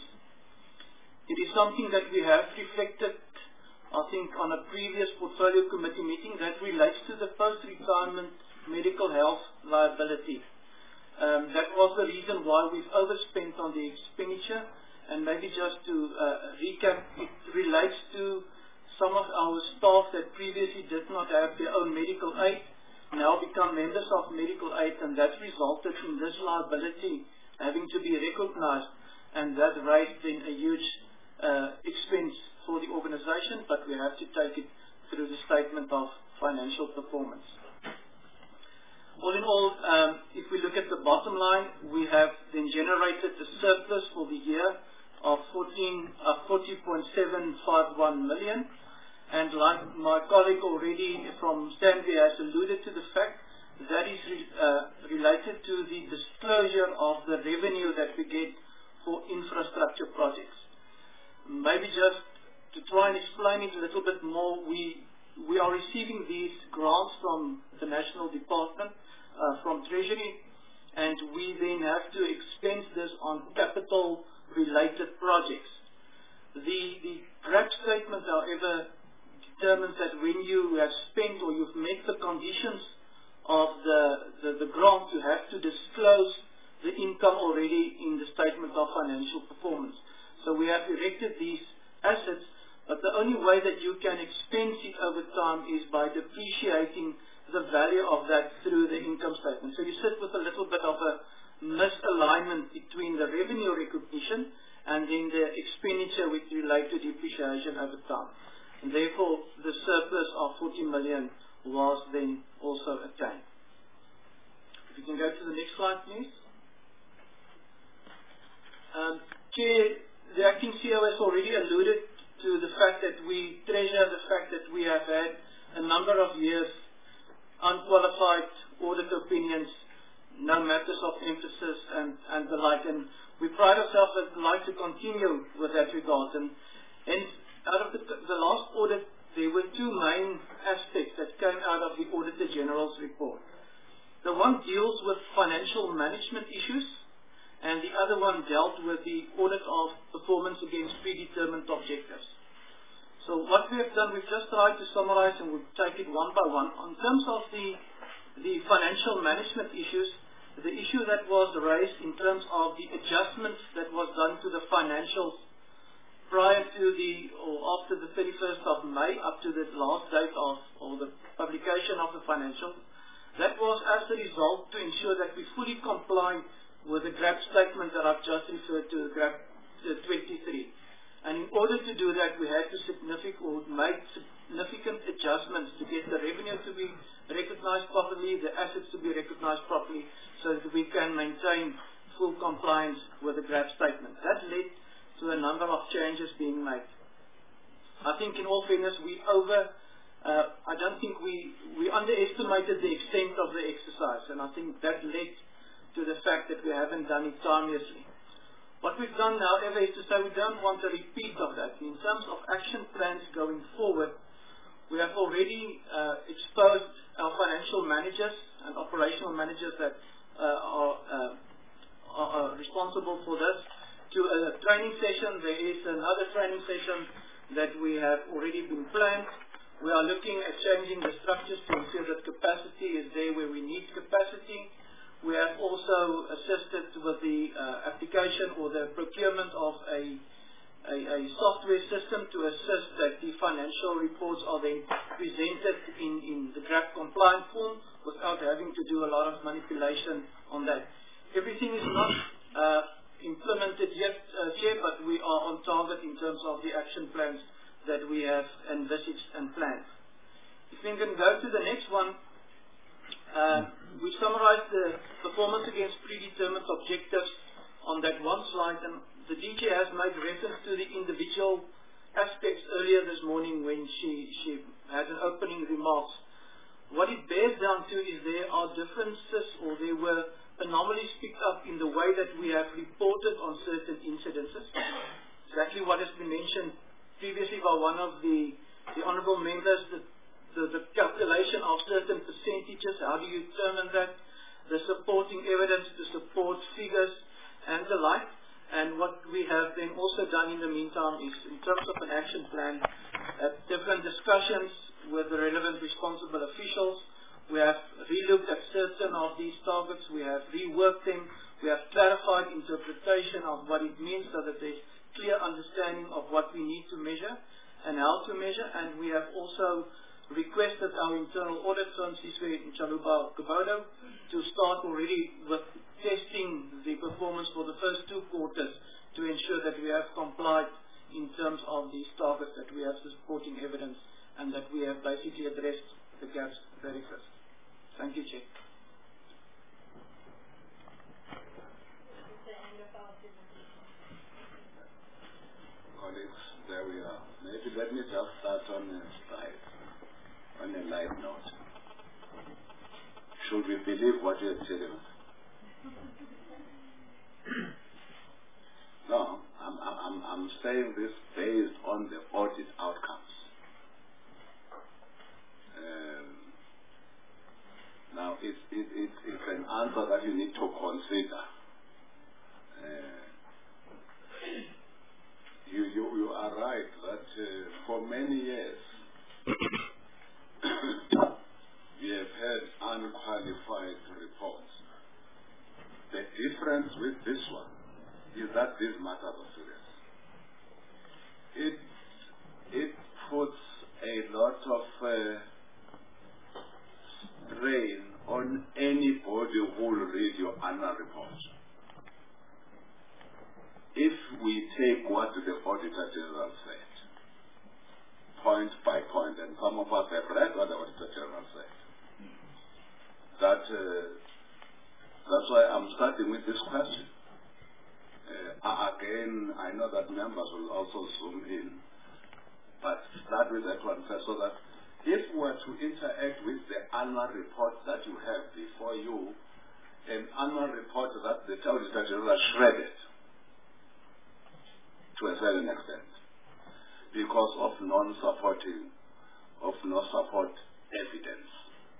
It is something that we have reflected, I think, on a previous portfolio committee meeting that relates to the post-retirement medical health liability. That was the reason why we've overspent on the expenditure, and maybe just to recap, it relates to some of our staff that previously did not have their own medical aid, now become members of medical aid, and that resulted in this liability having to be recognized, and that raised then a huge expense for the organization, but we have to take it through the statement of financial performance. All in all, if we look at the bottom line, we have then generated a surplus for the year of 40.751 million. And like my colleague already from Stanley has alluded to the fact, that is related to the disclosure of the revenue that we get for infrastructure projects. Maybe just to try and explain it a little bit more, we are receiving these grants from the National Department, from Treasury, and we then have to expense this on capital related projects. The GRAP statement, however, determines that when you have spent or you've met the conditions of the grant, you have to disclose the income already in the statement of financial performance. So we have erected these assets, But the only way that you can expense it over time is by depreciating the value of that through the income statement. So you sit with a little bit of a misalignment between the revenue recognition and then the expenditure which relate to depreciation over time. And therefore, the surplus of 40 million was then also attained. If you can go to the next slide, please. Chair, the acting CEO has already alluded to the fact that we treasure the fact that we have had a number of years unqualified audit opinions, no matters of emphasis and the like. And we pride ourselves that we like to continue with that regard. And out of the last audit, there were two main aspects that came out of the Auditor General's report. The one deals with financial management issues, and the other one dealt with the audit of performance against predetermined objectives. So what we have done, we've just tried to summarize, and we'll take it one by one. In terms of the financial management issues, the issue that was raised in terms of the adjustments that was done to the financials prior to or after the 31st of May, up to the last date or the publication of the financials, that was as a result to ensure that we fully comply with the GRAP statement that I've just referred to, the GRAP 23. And in order to do that, we had to make significant adjustments to get the revenue to be recognized properly, the assets to be recognized properly, so that we can maintain full compliance with the GRAP statement. That led to a number of changes being made. I think in all fairness, I don't think we underestimated the extent of the exercise, and I think that led to the fact that we haven't done it timelessly. What we've done now, however, is to say we don't want a repeat of that. In terms of action plans going forward, we have already exposed our financial managers and operational managers that are responsible for this to a training session. There is another training session that we have already been planned. We are looking at changing the structures to ensure that capacity is there where we need capacity. We have also assisted with the application or the procurement of a software system to assist that the financial reports are then presented in the GRAP compliant form without having to do a lot of manipulation on that. Everything is not implemented yet, Chair, but we are on target in terms of the action plans that we have envisaged and planned. If we can go to the next one. We summarized the performance against predetermined objectives on that one slide, and the DG has made reference to the individual aspects earlier this morning when she had an opening remarks. What it bears down to is there are differences, or there were anomalies picked up in the way that we have reported on certain incidences. Exactly what has been mentioned previously by one of the honourable members, the calculation of certain percentages, how do you determine that, the supporting evidence, the support figures, and the like. And what we have then also done in the meantime is, in terms of an action plan, different discussions with the relevant responsible officials. We have relooked at certain of these targets, we have reworked them, we have clarified interpretation of what it means so that there's clear understanding of what we need to measure and how to measure, and we have also requested our internal audit firm, Siswe and Chaluba Kabodo, to start already with testing the performance for the first 2 quarters to ensure that we have complied in terms of these targets, that we have the supporting evidence, and that we have basically addressed the gaps that exist. Thank you, Chair. Colleagues, there we are. Maybe let me just start on a slide. On a light note, should we believe what you're telling us? No, I'm saying this based on the audit outcomes. Now, it's an answer that you need to consider. You are right that for many years we have had unqualified reports. The difference with this one is that these matters are serious. it puts a lot of strain on anybody who will read your annual report. If we take what the Auditor General said, point by point, and some of us have read what the Auditor General said, that's why I'm starting with this question. Again, I know that members will also zoom in, but start with that one first, so that if we were to interact with the annual report that you have before you, an annual report that the Auditor General shredded to a certain extent because of non-supporting, of no support evidence.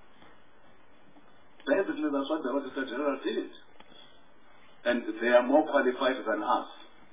Basically, that's what the Auditor General did. And they are more qualified than us.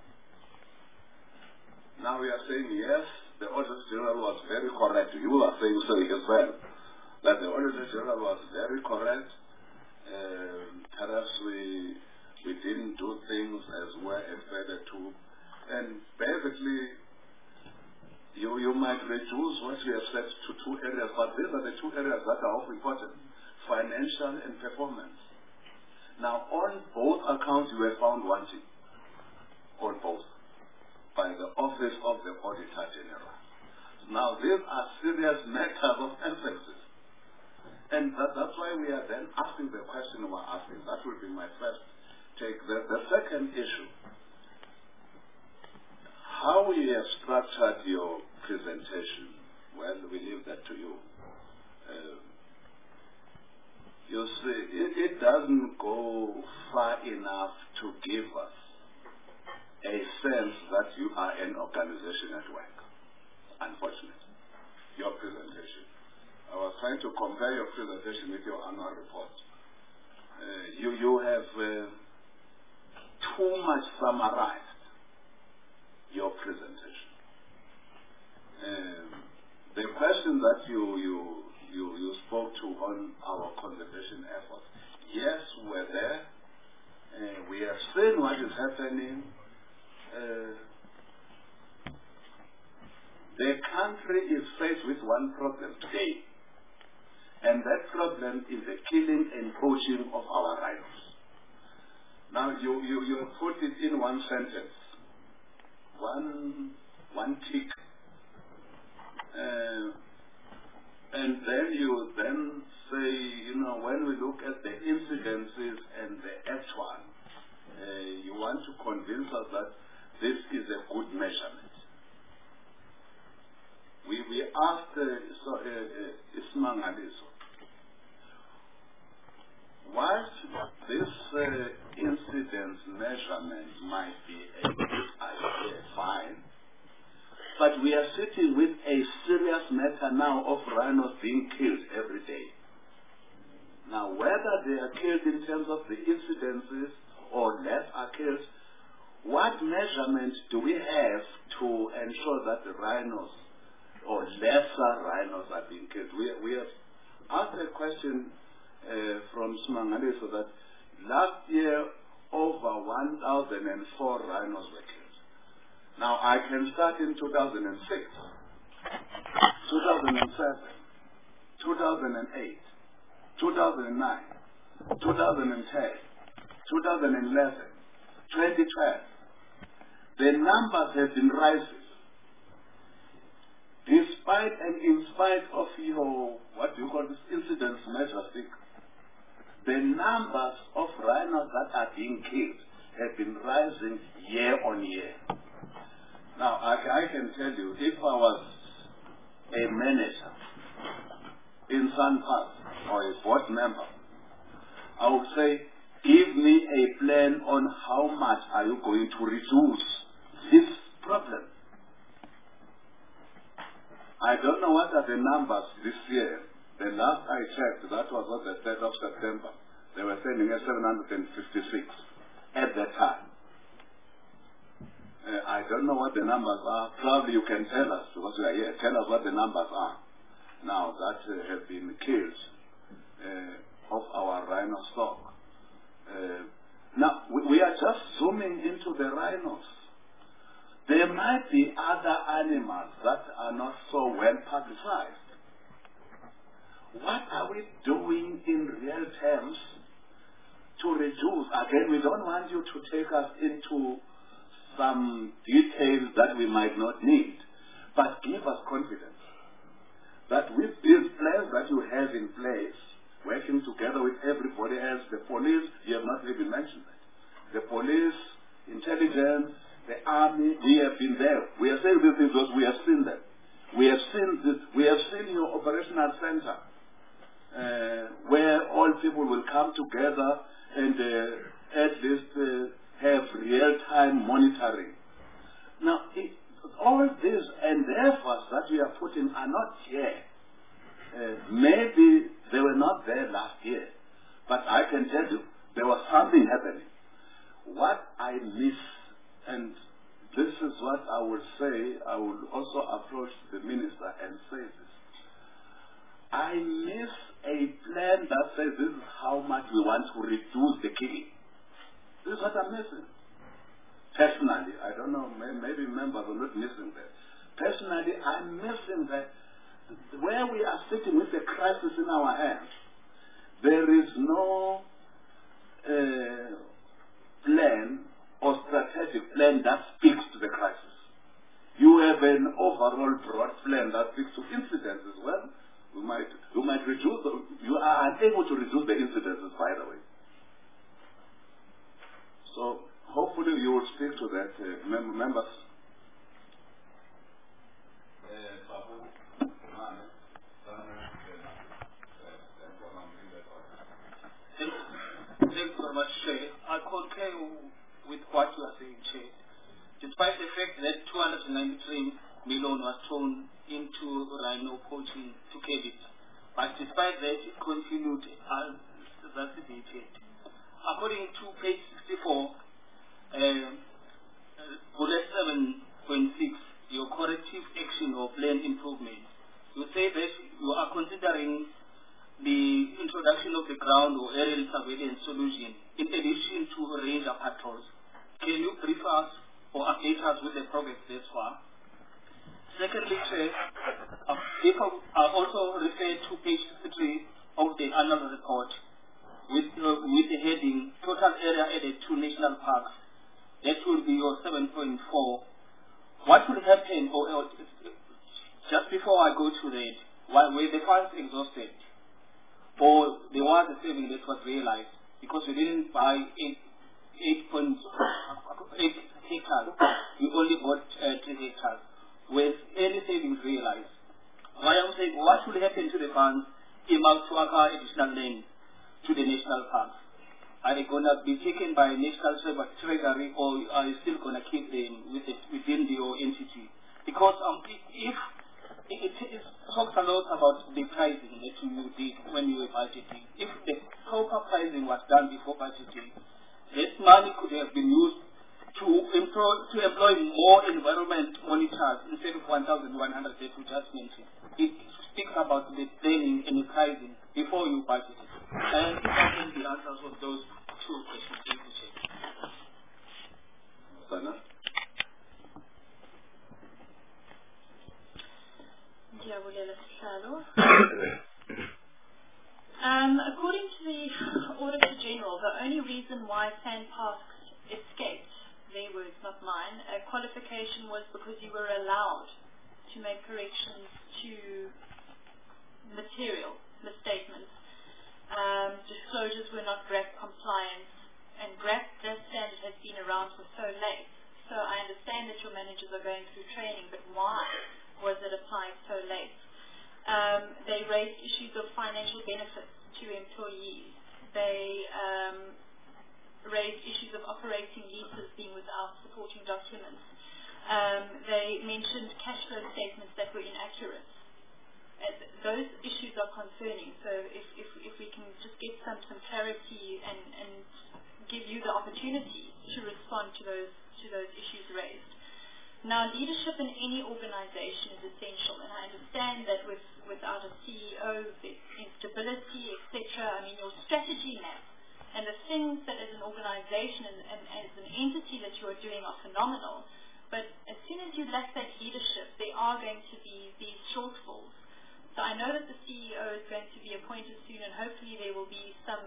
Now we are saying, yes, the Auditor General was very correct. You are saying so as well, that the Auditor General was very correct. Perhaps we didn't do things as well expected to. And basically, you might reduce what we have said to two areas, but these are the two areas that are of importance: financial and performance. Now, on both accounts, you were found wanting. On both. By the Office of the Auditor General. Now, these are serious matters of emphasis. And that's why we are then asking the question we're asking. That will be my first take. The second issue, how you have structured your presentation, well, we leave that to you. You see, it doesn't go far enough to give us a sense that you are an organization at work, unfortunately. Your presentation. I was trying to compare your presentation with your annual report. You have too much summarized your presentation. The question that you spoke to on our conservation efforts, yes, we're there. We have seen what is happening. The country is faced with one problem today, and that problem is the killing and poaching of our rhinos. Now, you put it in one sentence, one tick, and then you then say, when we look at the incidences and the actual, you want to convince us that this is a good measurement. We asked Ismangaliso, whilst this incidence measurement might be a good idea, fine, but we are sitting with a serious matter now of rhinos being killed every day. Now, whether they are killed in terms of the incidences or less are killed, what measurement do we have to ensure that the rhinos or lesser rhinos are being killed? We have asked a question from Smangaliso that last year over 1,004 rhinos were killed. Now, I can start in 2006, 2007, 2008, 2009, 2010, 2011, 2012. The numbers have been rising. Despite and in spite of your, what do you call this, incidence measure stick, the numbers of rhinos that are being killed have been rising year on year. Now, I can tell you, if I was a manager in SANPARKS or a board member, I would say, give me a plan on how much are you going to reduce this problem. I don't know what are the numbers this year. The last I checked, that was on the 3rd of September. They were sending us 756 at that time. I don't know what the numbers are. Probably you can tell us, because we are here. Tell us what the numbers are now that have been killed of our rhino stock. Now, we are just zooming into the rhinos. there might be other animals that are not so well publicized. What are we doing in real terms to reduce? Again, we don't want you to take us into some details that we might not need, but give us confidence that with these plans that you have in place, working together with everybody else, the police, you have not even mentioned that. The police, intelligence, the army, we have been there. We are saying these things because we have seen them. We have seen this. We have seen your operational center, where all people will come together and at least have real-time monitoring. Now, all these endeavors that we are putting are not here. Maybe they were not there last year, but I can tell you there was something happening. What I miss, and this is what I will say, I will also approach the minister and say this. I miss a plan that says this is how much we want to reduce the killing. This is what I'm missing. Personally, I don't know, maybe members are not missing that. Personally, I'm missing that where we are sitting with the crisis in our hands, there is no plan or strategic plan that speaks to the crisis. You have an overall broad plan that speaks to incidents as well. You might reduce, you are unable to reduce the incidences, by the way. So hopefully you will speak to that, members. Thanks very much, Chair. I concur with what you are saying, Chair. Despite the fact that 293 million was thrown into rhino poaching to curb it, but despite that, it continued exacerbated. According to page 64, bullet 7.6, your corrective action or plan improvement, you say that you are considering the introduction of the ground or aerial surveillance solution in addition to ranger patrols. Can you brief us or update us with the progress thus far? Secondly, Chair, I also refer to page 63 of the annual report with the heading Total Area Added to National Parks. That will be your 7.4. What will happen, or just before I go to that, were the funds exhausted? Or there was a saving that was realized because we didn't buy 8 hectares, we only bought 3 hectares. With any savings realized, why I'm saying what will happen to the funds earmarked to acquire additional land to the national parks? Are they going to be taken by National Treasury, or are you still going to keep them within your entity? Because if it talks a lot about the pricing that you did when you were budgeting. If the proper pricing was done before budgeting, this money could have been used to employ more environment monitors instead of 1,100 that you just mentioned. It speaks about the planning and the pricing before you budget it. And if I get the answers of those two questions, please check. Sana? According to the Auditor General, the only reason why SANParks escaped, their words, not mine, qualification was because you were allowed to make corrections to material misstatements. Disclosures were not GRAP compliant, and GRAP, that standard has been around for so late. So I understand that your managers are going through training, but why was it applied so late? They raised issues of financial benefits to employees. They raised issues of operating leases being without supporting documents. They mentioned cash flow statements that were inaccurate. Those issues are concerning. So if we can just get some clarity and give you the opportunity to respond to those issues raised. Now, leadership in any organization is essential, and I understand that without a CEO, there's instability, etc. I mean, your strategy map and the things that as an organization and as an entity that you are doing are phenomenal, but as soon as you lack that leadership, there are going to be these shortfalls. So I know that the CEO is going to be appointed soon, and hopefully there will be some,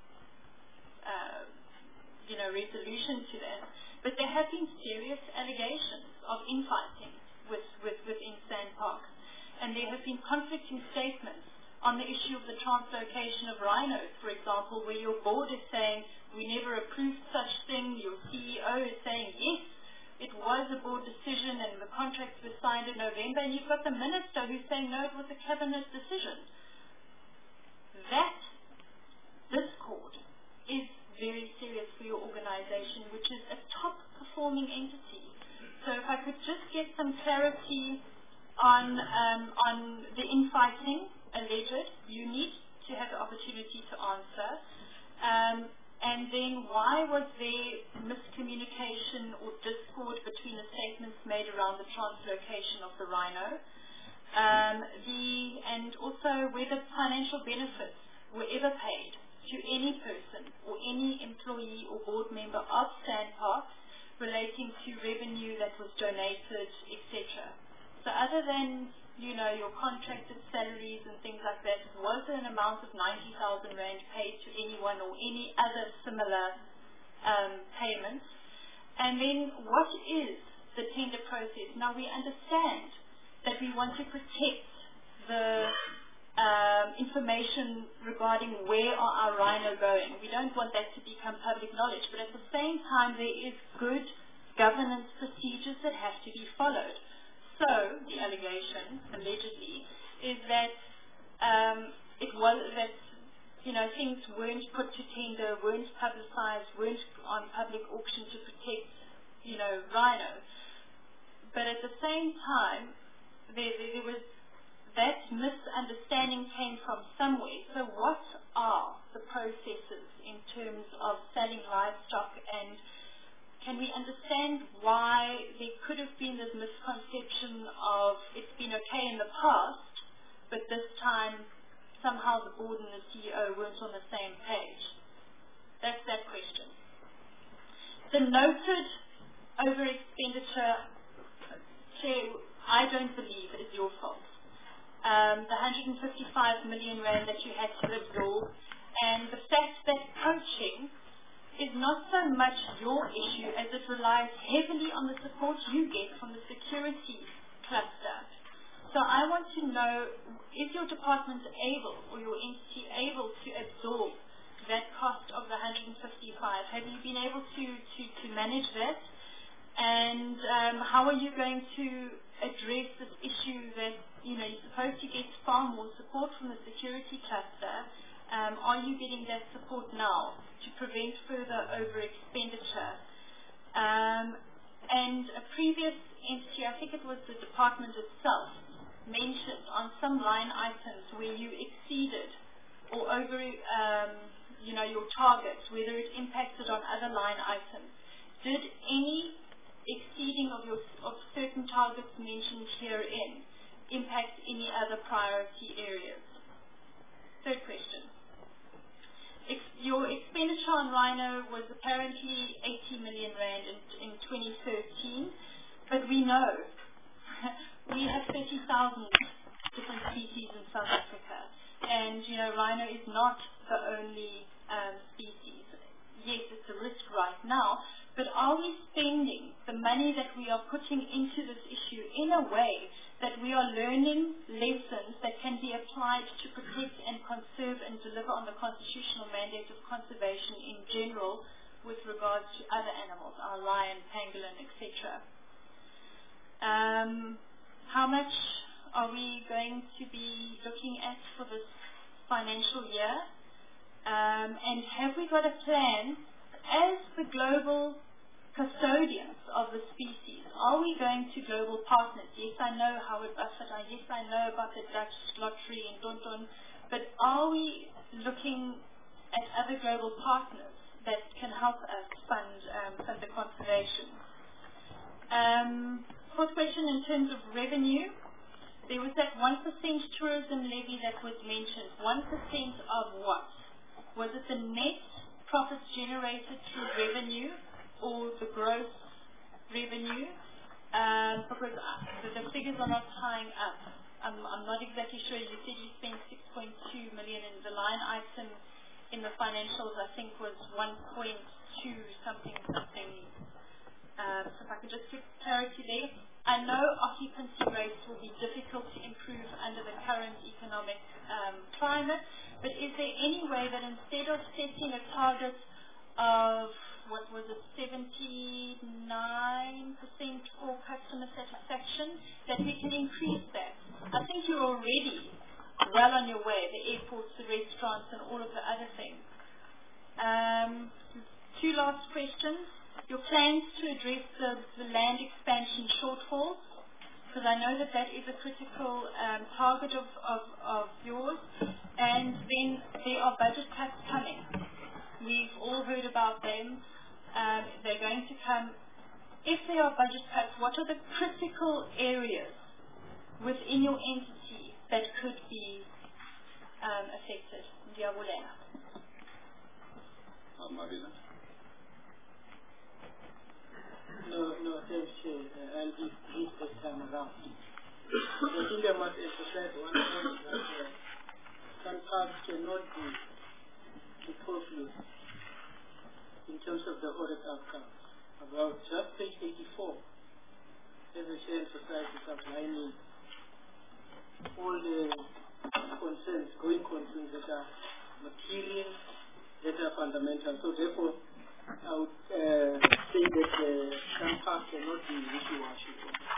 resolution to that. But there have been serious allegations of infighting within SANParks, and there have been conflicting statements on the issue of the translocation of rhinos, for example, where your board is saying, we never approved such thing, your CEO is saying, yes, it was a board decision and the contracts were signed in November, and you've got the minister who's saying, no, it was a cabinet decision. That discord is very serious for your organization, which is a top-performing entity. So if I could just get some clarity on the infighting alleged, you need to have the opportunity to answer. And then why was there miscommunication or discord between the statements made around the translocation of the rhino? And also whether financial benefits were ever paid to any person or any employee or board member of SANParks relating to revenue that was donated, etc. So other than, your contracted salaries and things like that, was there an amount of 90,000 Rand paid to anyone or any other similar payments? And then what is the tender process? Now we understand that we want to protect the information regarding where are our rhino going. We don't want that to become public knowledge, but at the same time there is good governance procedures that have to be followed. So the allegation, allegedly, is that things weren't put to tender, weren't publicized, weren't on public auction to protect, rhino. But at the same time, there was that misunderstanding came from somewhere. So what are the processes in terms of selling livestock, and can we understand why there could have been this misconception of it's been okay in the past, but this time somehow the board and the CEO weren't on the same page? That's that question. The noted over-expenditure, Chair, I don't believe is your fault. The 155 million Rand that you had to absorb, and the fact that coaching is not so much your issue as it relies heavily on the support you get from the security cluster. So I want to know, is your department able, or your entity able to absorb that cost of the 155? Have you been able to manage that? And how are you going to address this issue that, you're supposed to get far more support from the security cluster? Are you getting that support now to prevent further over-expenditure? And a previous entity, I think it was the department itself, mentioned on some line items where you exceeded or over, your targets, whether it impacted on other line items. Did any exceeding of certain targets mentioned herein impact any other priority areas? Third question. Your expenditure on rhino was apparently 80 million Rand in 2013, but we know we have 30,000 different species in South Africa, and rhino is not the only species. Yes, it's a risk right now, but are we spending the money that we are putting into this issue in a way that we are learning lessons that can be applied to protect and conserve and deliver on the constitutional mandate of conservation in general with regards to other animals, our lion, pangolin, etc.? How much are we going to be looking at for this financial year? And have we got a plan as the global custodians of the species? Are we going to global partners? Yes, I know Howard Buffett. Yes, I know about the Dutch lottery and Tonton. But are we looking at other global partners that can help us fund the conservation? Fourth question, in terms of revenue, there was that 1% tourism levy that was mentioned. 1% of what? Was it the net profits generated through revenue or the gross revenue? because the figures are not tying up. I'm not exactly sure. You said you spent 6.2 million, and the line item in the financials, I think, was 1.2 something. So if I could just get clarity there. I know occupancy rates will be difficult to improve under the current economic climate, but is there any way that instead of setting a target of, what was it, 79% for customer satisfaction, that we can increase that? I think you're already well on your way, the airports, the restaurants, and all of the other things. Two last questions. Your plans to address the land expansion shortfalls, because I know that is a critical target of yours. And then there are budget cuts coming. We've all heard about them. They're going to come. If there are budget cuts, what are the critical areas within your entity that could be affected? Ndiyabulela. Marina. No, thanks, Chair. I'll be brief this time around. I think I must emphasize one point that some parts cannot be superfluous in terms of the audit outcomes. About just page 84, as the Chair emphasized, is outlining all the going concerns that are material, that are fundamental. So therefore, I would say that some parts cannot be wishy-washy.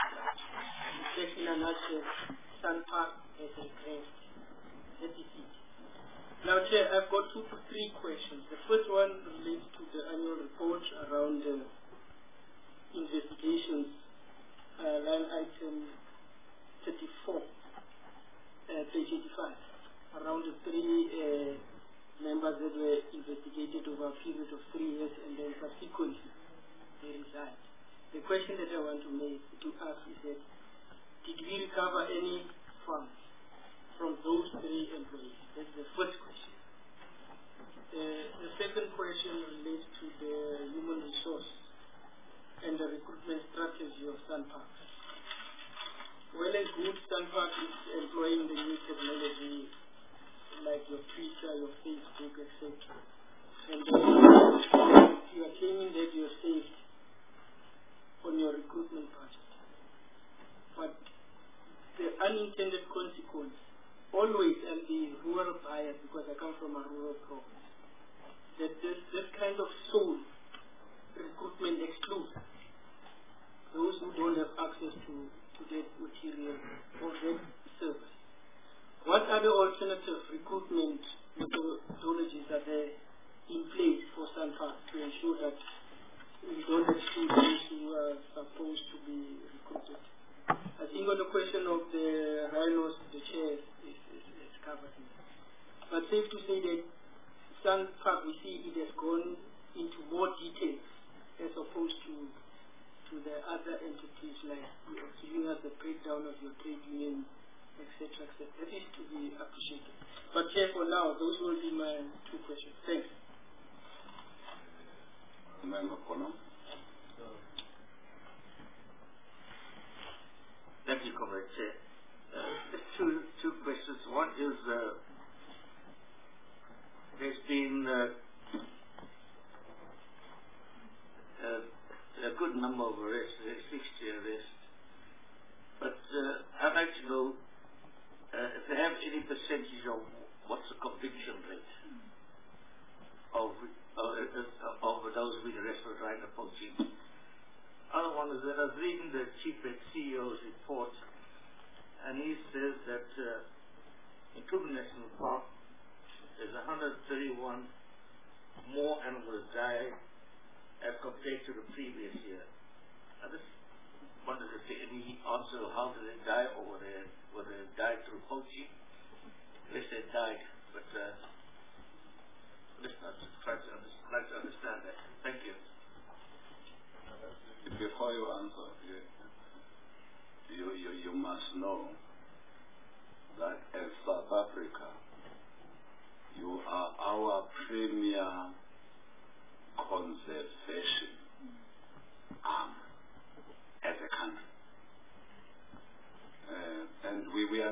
In a nutshell, some parts has regressed. That is it. Now, Chair, I've got 2 to 3 questions. The first one relates to the annual report around investigations, line item 34, page 85, around the 3 members that were investigated over a period of 3 years and then subsequently they resigned. The question that I want to ask is that, did we recover any funds from those 3 employees? That's the first question. The second question relates to the human resource and the recruitment strategy of SANParks. Well and good, SANParks is employing the new technology like your Twitter, your Facebook, etc. And you are claiming that you are saved on your recruitment budget. But the unintended consequence, always, and the rural bias, because I come from a rural province, that this kind of sole recruitment excludes those who don't have access to that material or that service. What other alternative recruitment methodologies are there in place for SANParks to ensure that we don't exclude those who are supposed to be recruited? I think on the question of the rhinos, the chairs is covered. But safe to say that SANParks, we see it has gone into more details as opposed to the other entities, like giving us the breakdown of your trade union, etc., etc. That is to be appreciated. But Chair, for now, those will be my 2 questions. Thanks. Member Kono. Thank you, Comrade Chair. Just two questions. One is, there's been a good number of arrests, 60 arrests. But I'd like to know if they have any percentage of what's the conviction rate of those being arrested for rhino poaching. Other one is that I was reading the Chief CEO's report, and he says that in Kruger National Park, there's 131 more animals died as compared to the previous year. I just wanted to say any answer, how did they die over there? Whether they died through poaching? Yes, they died, but let's not try to understand that. Thank you. Before you answer, you must know that as South Africa, you are our premier conservation arm as a country.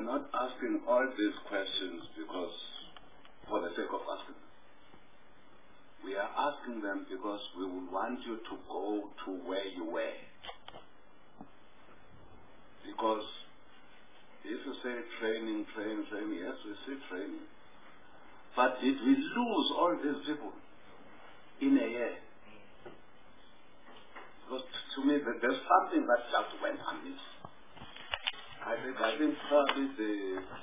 are not asking all these questions because for the sake of asking. We are asking them because we would want you to go to where you were. Because if you say training, yes, we say training. But did we lose all these people in a year? Because to me, there's something that just went amiss. I think probably the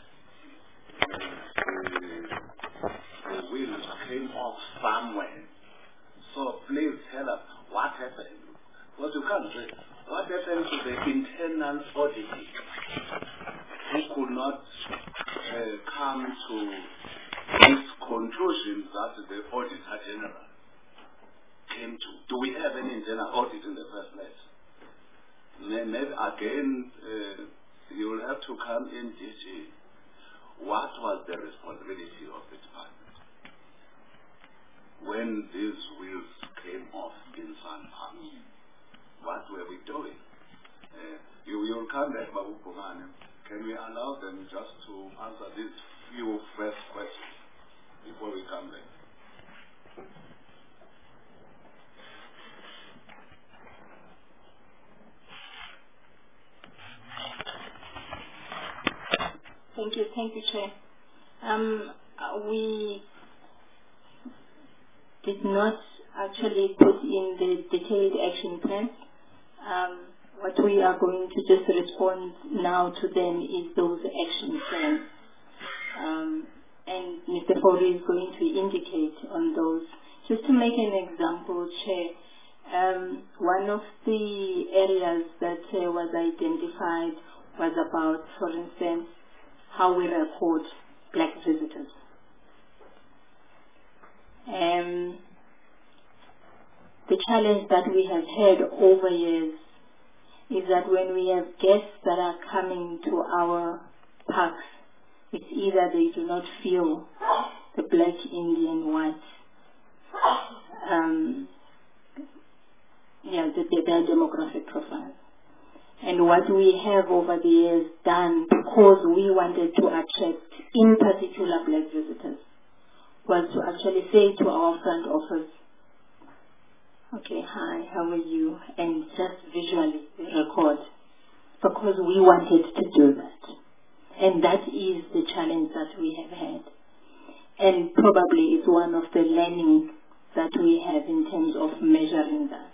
wheels came off somewhere. So please tell us what happened. Because you can't say, what happened to the internal auditing who could not come to these conclusions that the Auditor General came to? Do we have any internal audit in the first place? Maybe again, you will have to come in, DG. What was the responsibility of the department when these wheels came off in San Pam? What were we doing? You will come back, Babu Pumane. Can we allow them just to answer these few first questions before we come back? Thank you, Chair. We did not actually put in the detailed action plan. What we are going to just respond now to them is those action plans. And Mr. Fori is going to indicate on those. Just to make an example, Chair, one of the areas that was identified was about, for instance, how we record black visitors. The challenge that we have had over years is that when we have guests that are coming to our parks, it's either they do not feel the black, Indian, white, their demographic profile. And what we have over the years done, because we wanted to attract, in particular, black visitors, was to actually say to our front office, okay, hi, how are you? And just visually record. Because we wanted to do that. And that is the challenge that we have had. And probably it's one of the learning that we have in terms of measuring that.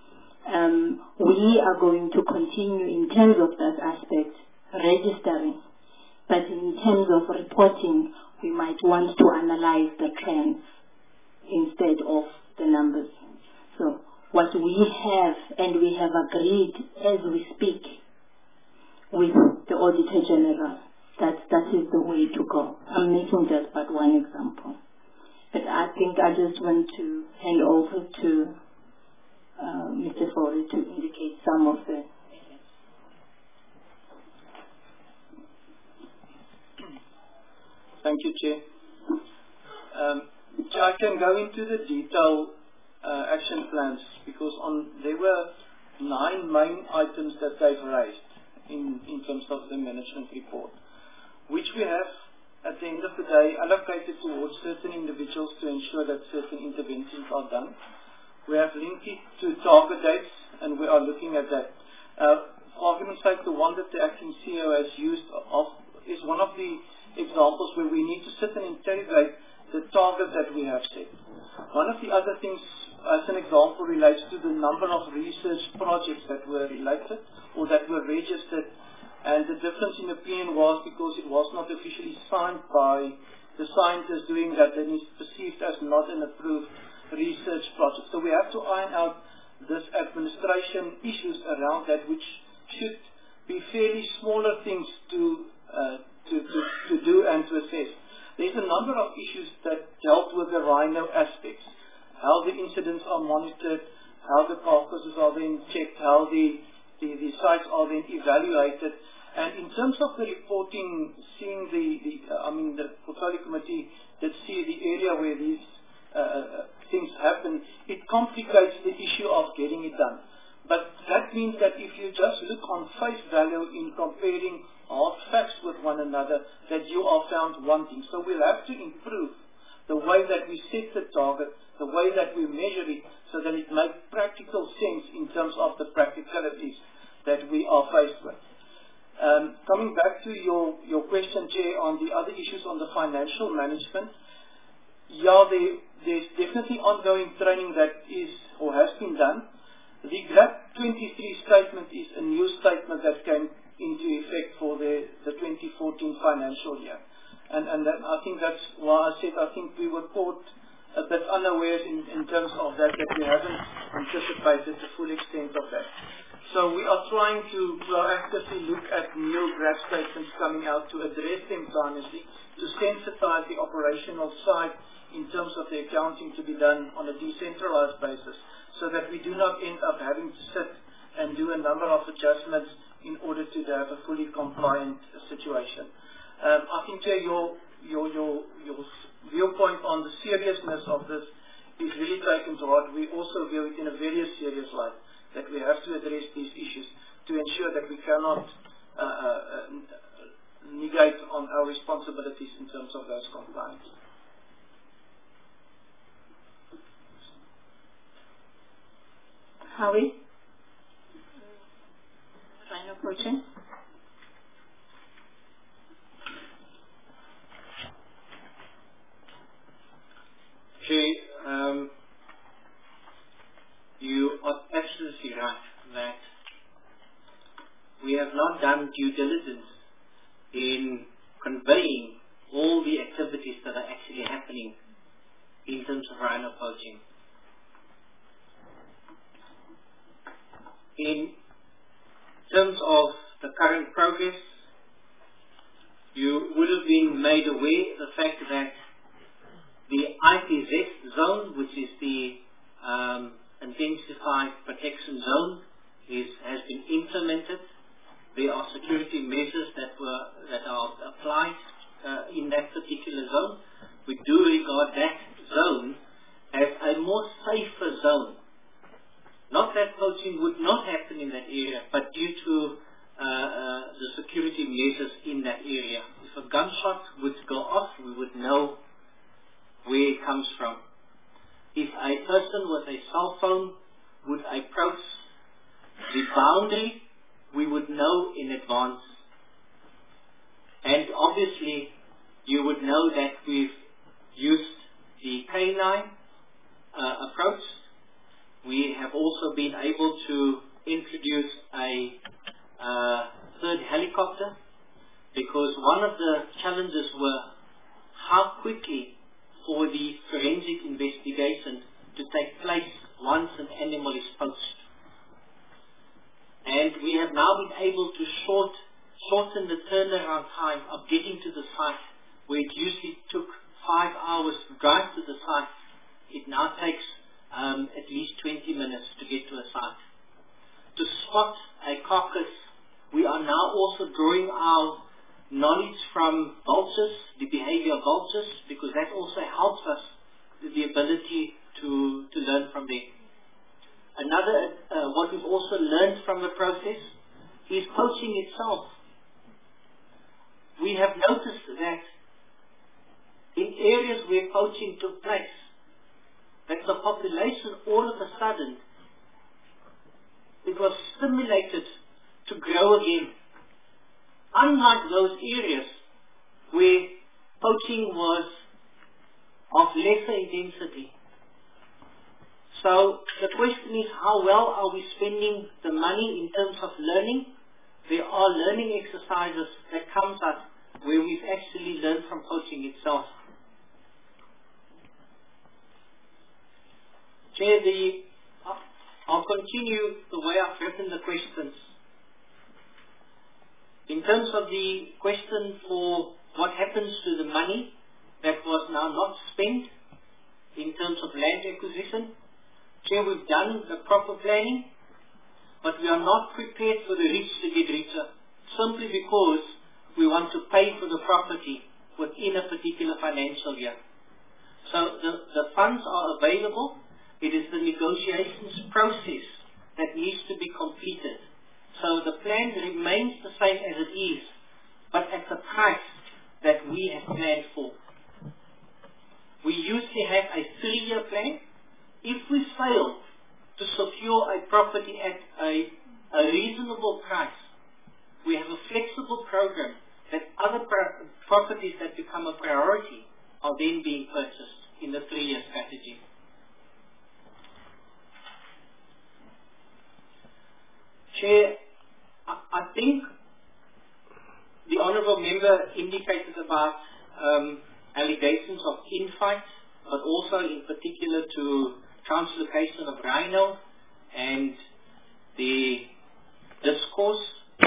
We are going to continue in terms of that aspect, registering. But in terms of reporting, we might want to analyze the trends instead of the numbers. So what we have, and we have agreed as we speak with the Auditor General, that is the way to go. I'm making just but one example. But I think I just want to hand over to Mr. Fori to indicate some of the. Thank you, Chair. I can go into the detailed action plans because there were 9 main items that they've raised in terms of the management report, which we have at the end of the day allocated towards certain individuals to ensure that certain interventions are done. We have linked it to target dates, and we are looking at that. For argument's sake, the one that the acting CEO has used is one of the examples where we need to sit and interrogate the target that we have set. One of the other things, as an example, relates to the number of research projects that were related or that were registered, and the difference in opinion was because it was not officially signed by the scientists doing that, and is perceived as not an approved research project. So we have to iron out this administration issues around that, which should be fairly smaller things to do and to assess. There's a number of issues that dealt with the rhino aspects, how the incidents are monitored, how the carcasses are then checked, how the sites are then evaluated. And in terms of the reporting, seeing the portfolio committee did see the area where these things happen, it complicates the issue of getting it done. But that means that if you just look on face value in comparing hard facts with one another, that you are found wanting. So we'll have to improve the way that we set the target, the way that we measure it, so that it makes practical sense in terms of the practicalities that we are faced with. Coming back to your question, Chair, on the other issues on the financial management, yeah, there's definitely ongoing training that is or has been done. The GRAP 23 statement is a new statement that came into effect for the 2014 financial year. And that, I think that's why I said I think we were caught a bit unawares in terms of that we haven't anticipated the full extent of that. So we are trying to proactively look at new GRAP statements coming out to address them honestly, to sensitize the operational side in terms of the accounting to be done on a decentralized basis, so that we do not end up having to sit and do a number of adjustments in order to have a fully compliant situation. I think, Chair, your viewpoint on the seriousness of this is really taken to heart. We also view it in a very serious light, that we have to address these issues to ensure that we cannot negate on our responsibilities in terms of those compliance. Howie? Final question? Jay, you are absolutely right that we have not done due diligence in conveying all the activities that are actually happening in terms of rhino poaching. In terms of the current progress, you would have been made aware of the fact that the IPZ zone, which is the intensified protection zone, has been implemented. There are security measures that are applied in that particular zone. We do regard that zone as a more safer zone. Not that poaching would not happen in that area, but due to the security measures in that area. If a gunshot would go off, we would know where it comes from. If a person with a cell phone would approach the boundary, we would know in advance. And obviously, you would know that we've used the canine approach. We have also been able to introduce a third helicopter, because one of the challenges were how quickly for the forensic investigation to take place once an animal is poached. And we have now been able to shorten the turnaround time of getting to the site, where it usually took 5 hours to drive to the site. It now takes at least 20 minutes to get to a site. To spot a carcass, we are now also drawing our knowledge from vultures, the behavior of vultures, because that also helps us with the ability to learn from them. Another, what we've also learned from the process is poaching itself. We have noticed that in areas where poaching took place, that the population all of a sudden, it was stimulated to grow again. Unlike those areas where poaching was of lesser intensity. So the question is, how well are we spending the money in terms of learning? There are learning exercises that comes up where we've actually learned from poaching itself. Chair, I'll continue the way I've written the questions. In terms of the question for what happens to the money that was now not spent in terms of land acquisition, Chair, we've done the proper planning, but we are not prepared for the rich to get richer, simply because we want to pay for the property within a particular financial year. So the funds are available. It is the negotiations process that needs to be completed. So the plan remains the same as it is, but at the price that we have planned for. We usually have a 3-year plan. If we fail to secure a property at a reasonable price, we have a flexible program that other properties that become a priority are then being purchased in the 3-year strategy. Chair, I think the Honourable Member indicated about allegations of infights, but also in particular to translocation of Rhino and the discourse.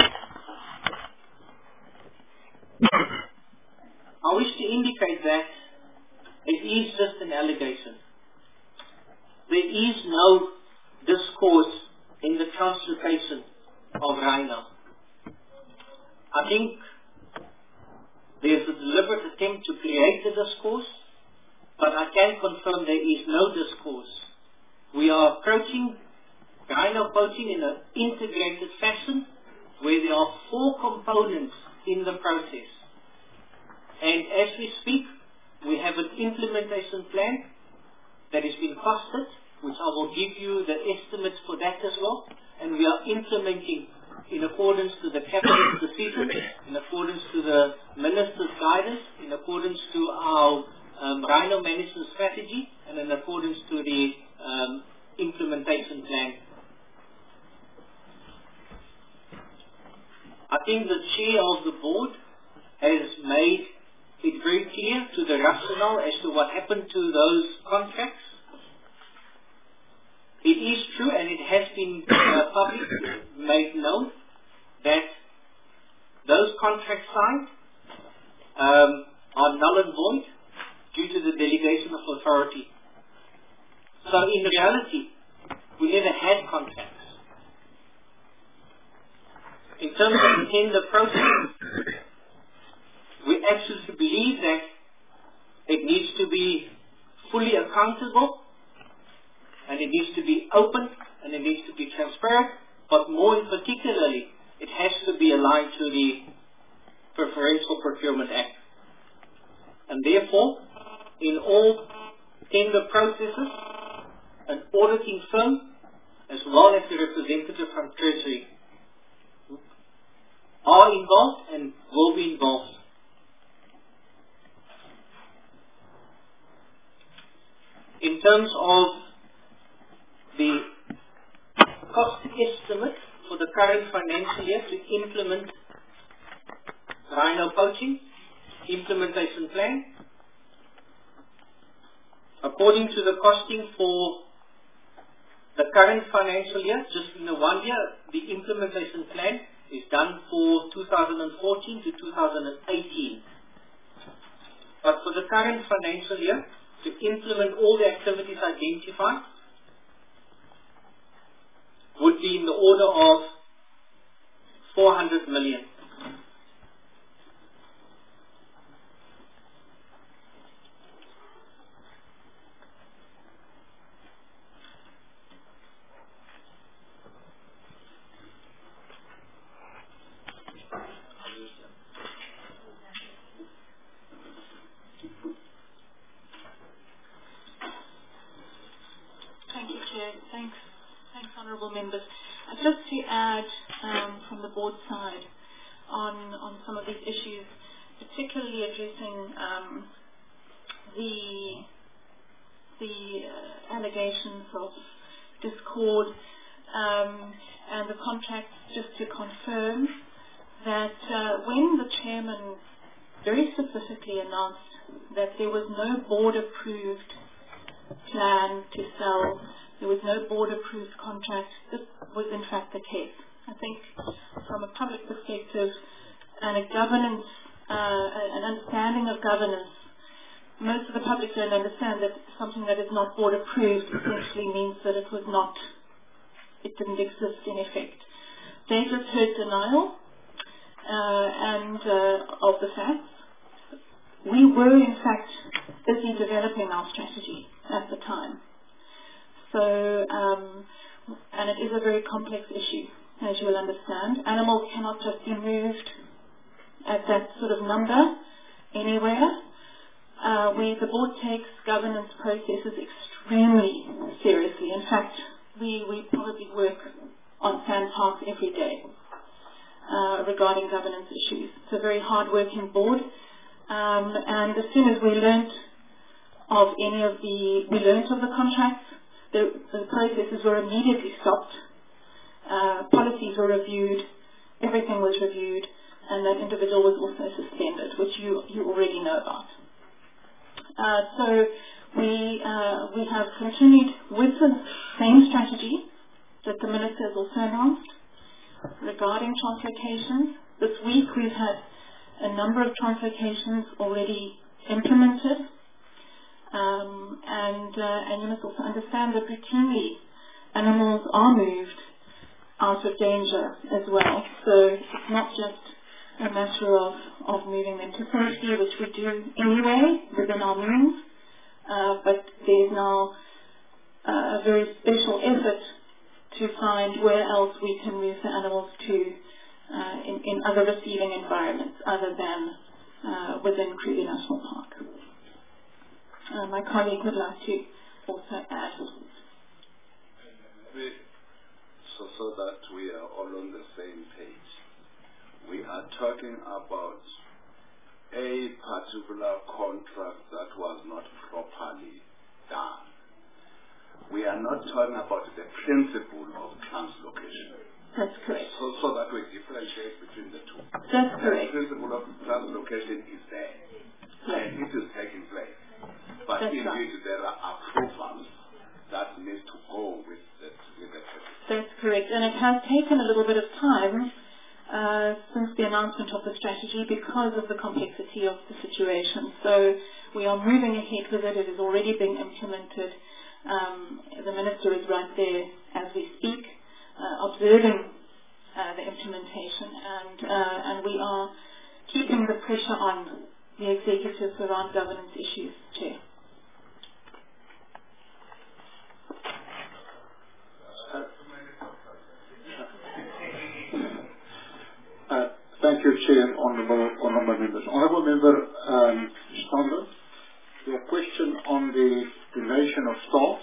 I wish to indicate that it is just an allegation. There is no discourse in the translocation of Rhino. I think there's a deliberate attempt to create a discourse, but I can confirm there is no discourse. We are approaching rhino poaching in an integrated fashion where there are 4 components in the process. And as we speak, we have an implementation plan that has been costed, which I will give you the estimates for that as well. And we are implementing in accordance to the Cabinet's decision, in accordance to the Minister's guidance, in accordance to our rhino management strategy, and in accordance to the implementation plan. I think the chair of the board has made it very clear to the rationale as to what happened to those contracts. It is true, and it has been publicly made known, that those contracts signed are null and void due to the delegation of authority. So in reality, we never had contracts. In terms of the tender process, we absolutely believe that it needs to be fully accountable, and it needs to be open, and it needs to be transparent, but more particularly, it has to be aligned to the Preferential Procurement Act. And therefore, in all tender processes, an auditing firm, as well as the representative from Treasury, are involved and will be involved. In terms of the cost estimate for the current financial year to implement rhino poaching implementation plan, according to the costing for the current financial year, just in the 1 year, the implementation plan is done for 2014 to 2018. But for the current financial year, to implement all the activities identified, would be in the order of 400 million. Thank you, Chair. Thanks, honourable members. Just to add from the board side on some of these issues, particularly addressing the allegations of discord and the contracts, just to confirm that when the chairman very specifically announced that there was no board-approved plan to sell, there was no board-approved contract, this was in fact the case. I think from a public perspective and a governance, an understanding of governance, most of the public don't understand that something that is not board-approved essentially means that it didn't exist in effect. They just heard denial of the facts. We were in fact busy developing our strategy at the time. So and it is a very complex issue, as you will understand. Animals cannot just be moved at that sort of number anywhere. The board takes governance processes extremely seriously. In fact, we probably work on SANParks every day regarding governance issues. It's a very hard-working board, and as soon as we learnt of the contracts, the processes were immediately stopped. Policies were reviewed, everything was reviewed, and that individual was also suspended, which you already know about. So we have continued with the same strategy that the Minister has also announced regarding translocations. This week we've had a number of translocations already implemented, and you must also understand that routinely animals are moved out of danger as well. So it's not just a matter of moving them to safety, which we do anyway within our means, but there's now a very special effort to find where else we can move the animals to in other receiving environments other than within Kruger National Park. My colleague would like to also add. So that we are all on the same page. We are talking about a particular contract that was not properly done. We are not talking about the principle of translocation. That's correct. So that we differentiate between the two. That's correct. The principle of translocation is there, and it is taking place. But That's indeed, right. there are approvals that need to go with the principle. That's correct. And it has taken a little bit of time since the announcement of the strategy because of the complexity of the situation. So we are moving ahead with it. It is already being implemented. The Minister is right there as we speak, observing the implementation, and we are keeping the pressure on the executives around governance issues, Chair. Thank you, Chair, honourable members. Honourable Member Stander, your question on the donation of staff.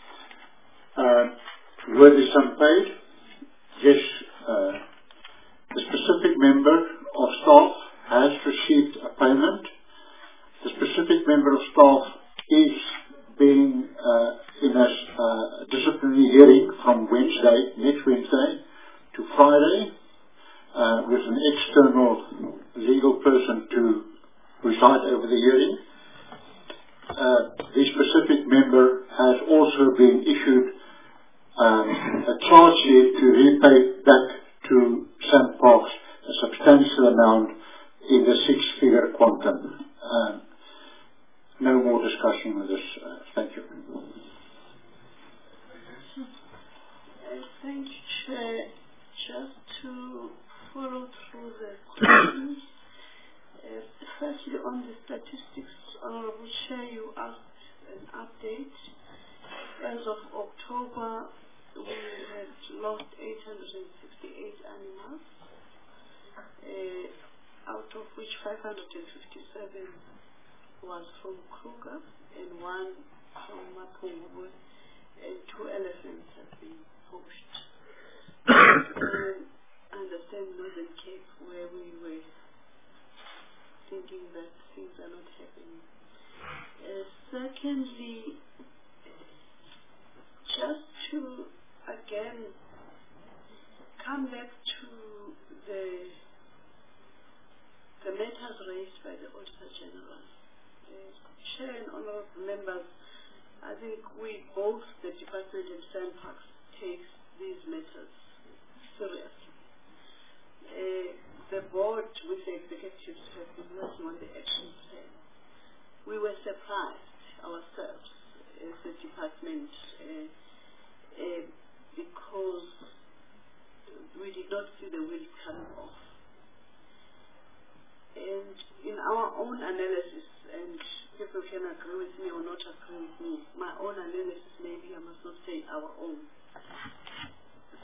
Were there some paid? Yes. The specific member of staff has received a payment. The specific member of staff is being in a disciplinary hearing from next Wednesday to Friday, with an external legal person to preside over the hearing. The specific member has also been issued a charge sheet to repay back to SANParks a substantial amount in the six-figure quantum. No more discussion with this. Thank you. Thank you, Chair. Just to follow through the questions. Firstly, on the statistics, Honourable Chair, you asked an update. As of October, we had lost 868 animals, out of which 557 was from Kruger and one from Mapungubwe, and 2 elephants have been poached. Understand Northern Cape, where we were thinking that things are not happening. Secondly, just to again come back to the matters raised by the Auditor General. Chair and honourable members, I think we both, the Department and SANParks, takes these matters seriously. The board with the executives have been working on the action plan. We were surprised ourselves as a department because we did not see the wheel coming off. And in our own analysis, and people can agree with me or not agree with me, my own analysis, maybe I must not say our own,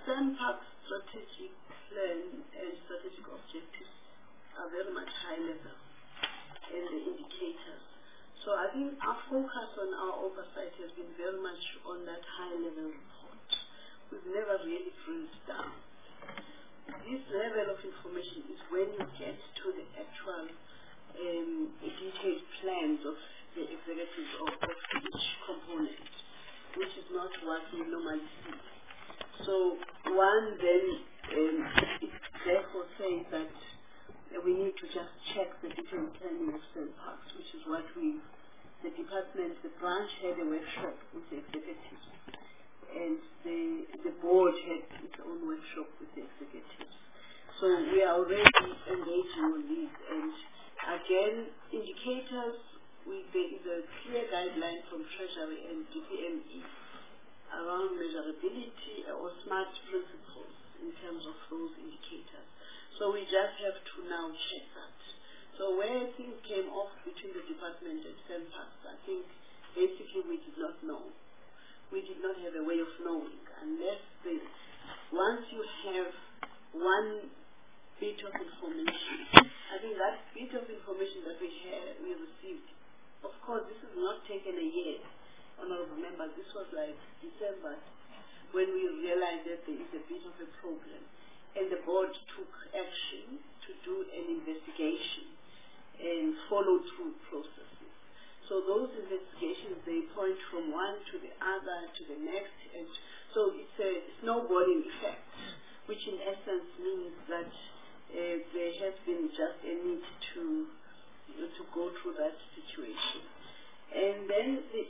SANParks strategic plan and strategic objectives are very much high level in the indicators. So I think our focus on our oversight has been very much on that high level report. We've never really drilled down. This level of information is when you get to the actual detailed plans of the executives of each component, which is not what we normally see. So one then it therefore says that we need to just check the detailed planning of SANParks, which is what the department, the branch had a workshop with the executives, and the board had its own workshop with the executives. So we are already engaging on these, and again, indicators, there is a clear guideline from Treasury and DPME around measurability or SMART principles in terms of those indicators. So we just have to now check that. So where things came off between the department and SANParks, I think basically we did not know. We did not have a way of knowing unless once you have one bit of information, I think that bit of information that we received, of course this is not taken a year, honorable members, this was like December when we realized that there is a bit of a problem, and the board took action to do an investigation and follow through processes. So those investigations, they point from one to the other to the next, and so it's a snowballing effect, which in essence means that there has been just a need to go through that situation. And then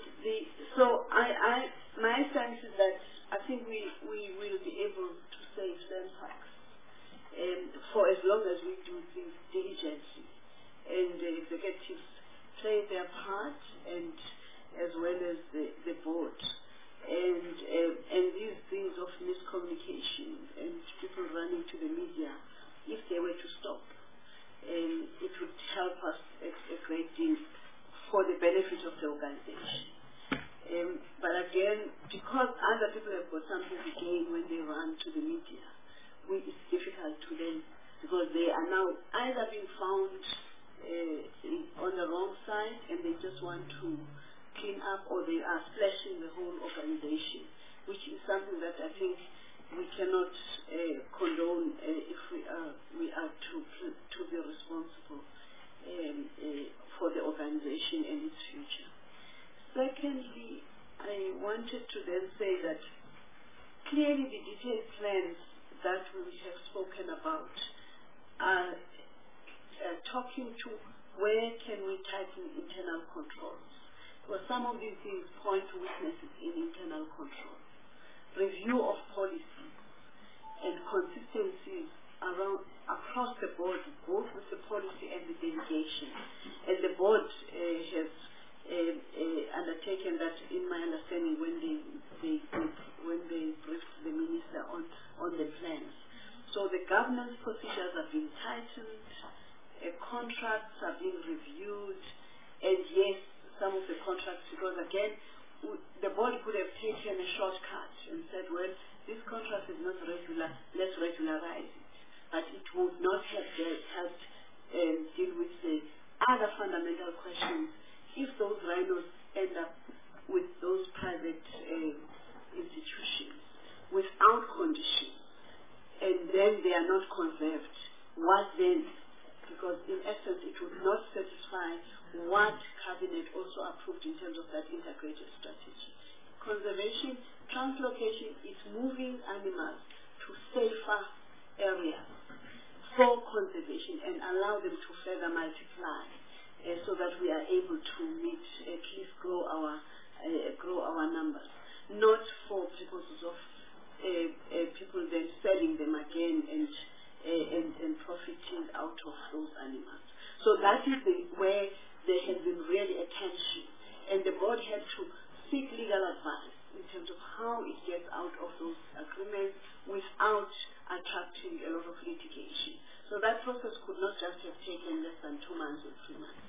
my sense is that I think we will be able to save SANParks for as long as we do things diligently, and the executives play their part, and as well as the board. And these things of miscommunication and people running to the media, if they were to stop, it would help us a great deal for the benefit of the organization. But again, because other people have got something to gain when they run to the media, it's difficult to them, because they are now either being found on the wrong side and they just want to clean up, or they are splashing the whole organization, which is something that I think we cannot condone if we are to be responsible for the organization and its future. Secondly, I wanted to then say that clearly the detailed plans that we have spoken about are talking to where can we tighten internal controls. Because some of these things point to weaknesses in internal control. Review of policies and consistencies across the board, both with the policy and the delegation. And the board has undertaken that, in my understanding, when they briefed the minister on the plans. So the governance procedures are being tightened, contracts are being reviewed, and yes, some of the contracts, because again, the board could have taken a shortcut and said, well, this contract is not regular, let's regularize it. But it would not have helped deal with the other fundamental questions if those rhinos end up with those private institutions without conditions, and then they are not conserved. What then? Because in essence it would not satisfy what Cabinet also approved in terms of that integrated strategy. Conservation, translocation is moving animals to safer areas for conservation and allow them to further multiply, so that we are able to meet, at least grow our numbers, not for purposes of people then selling them again and profiting out of those animals. So that is where there has been really a tension, and the board had to seek legal advice in terms of how it gets out of those agreements without attracting a lot of litigation. So that process could not just have taken less than 2 months or 3 months,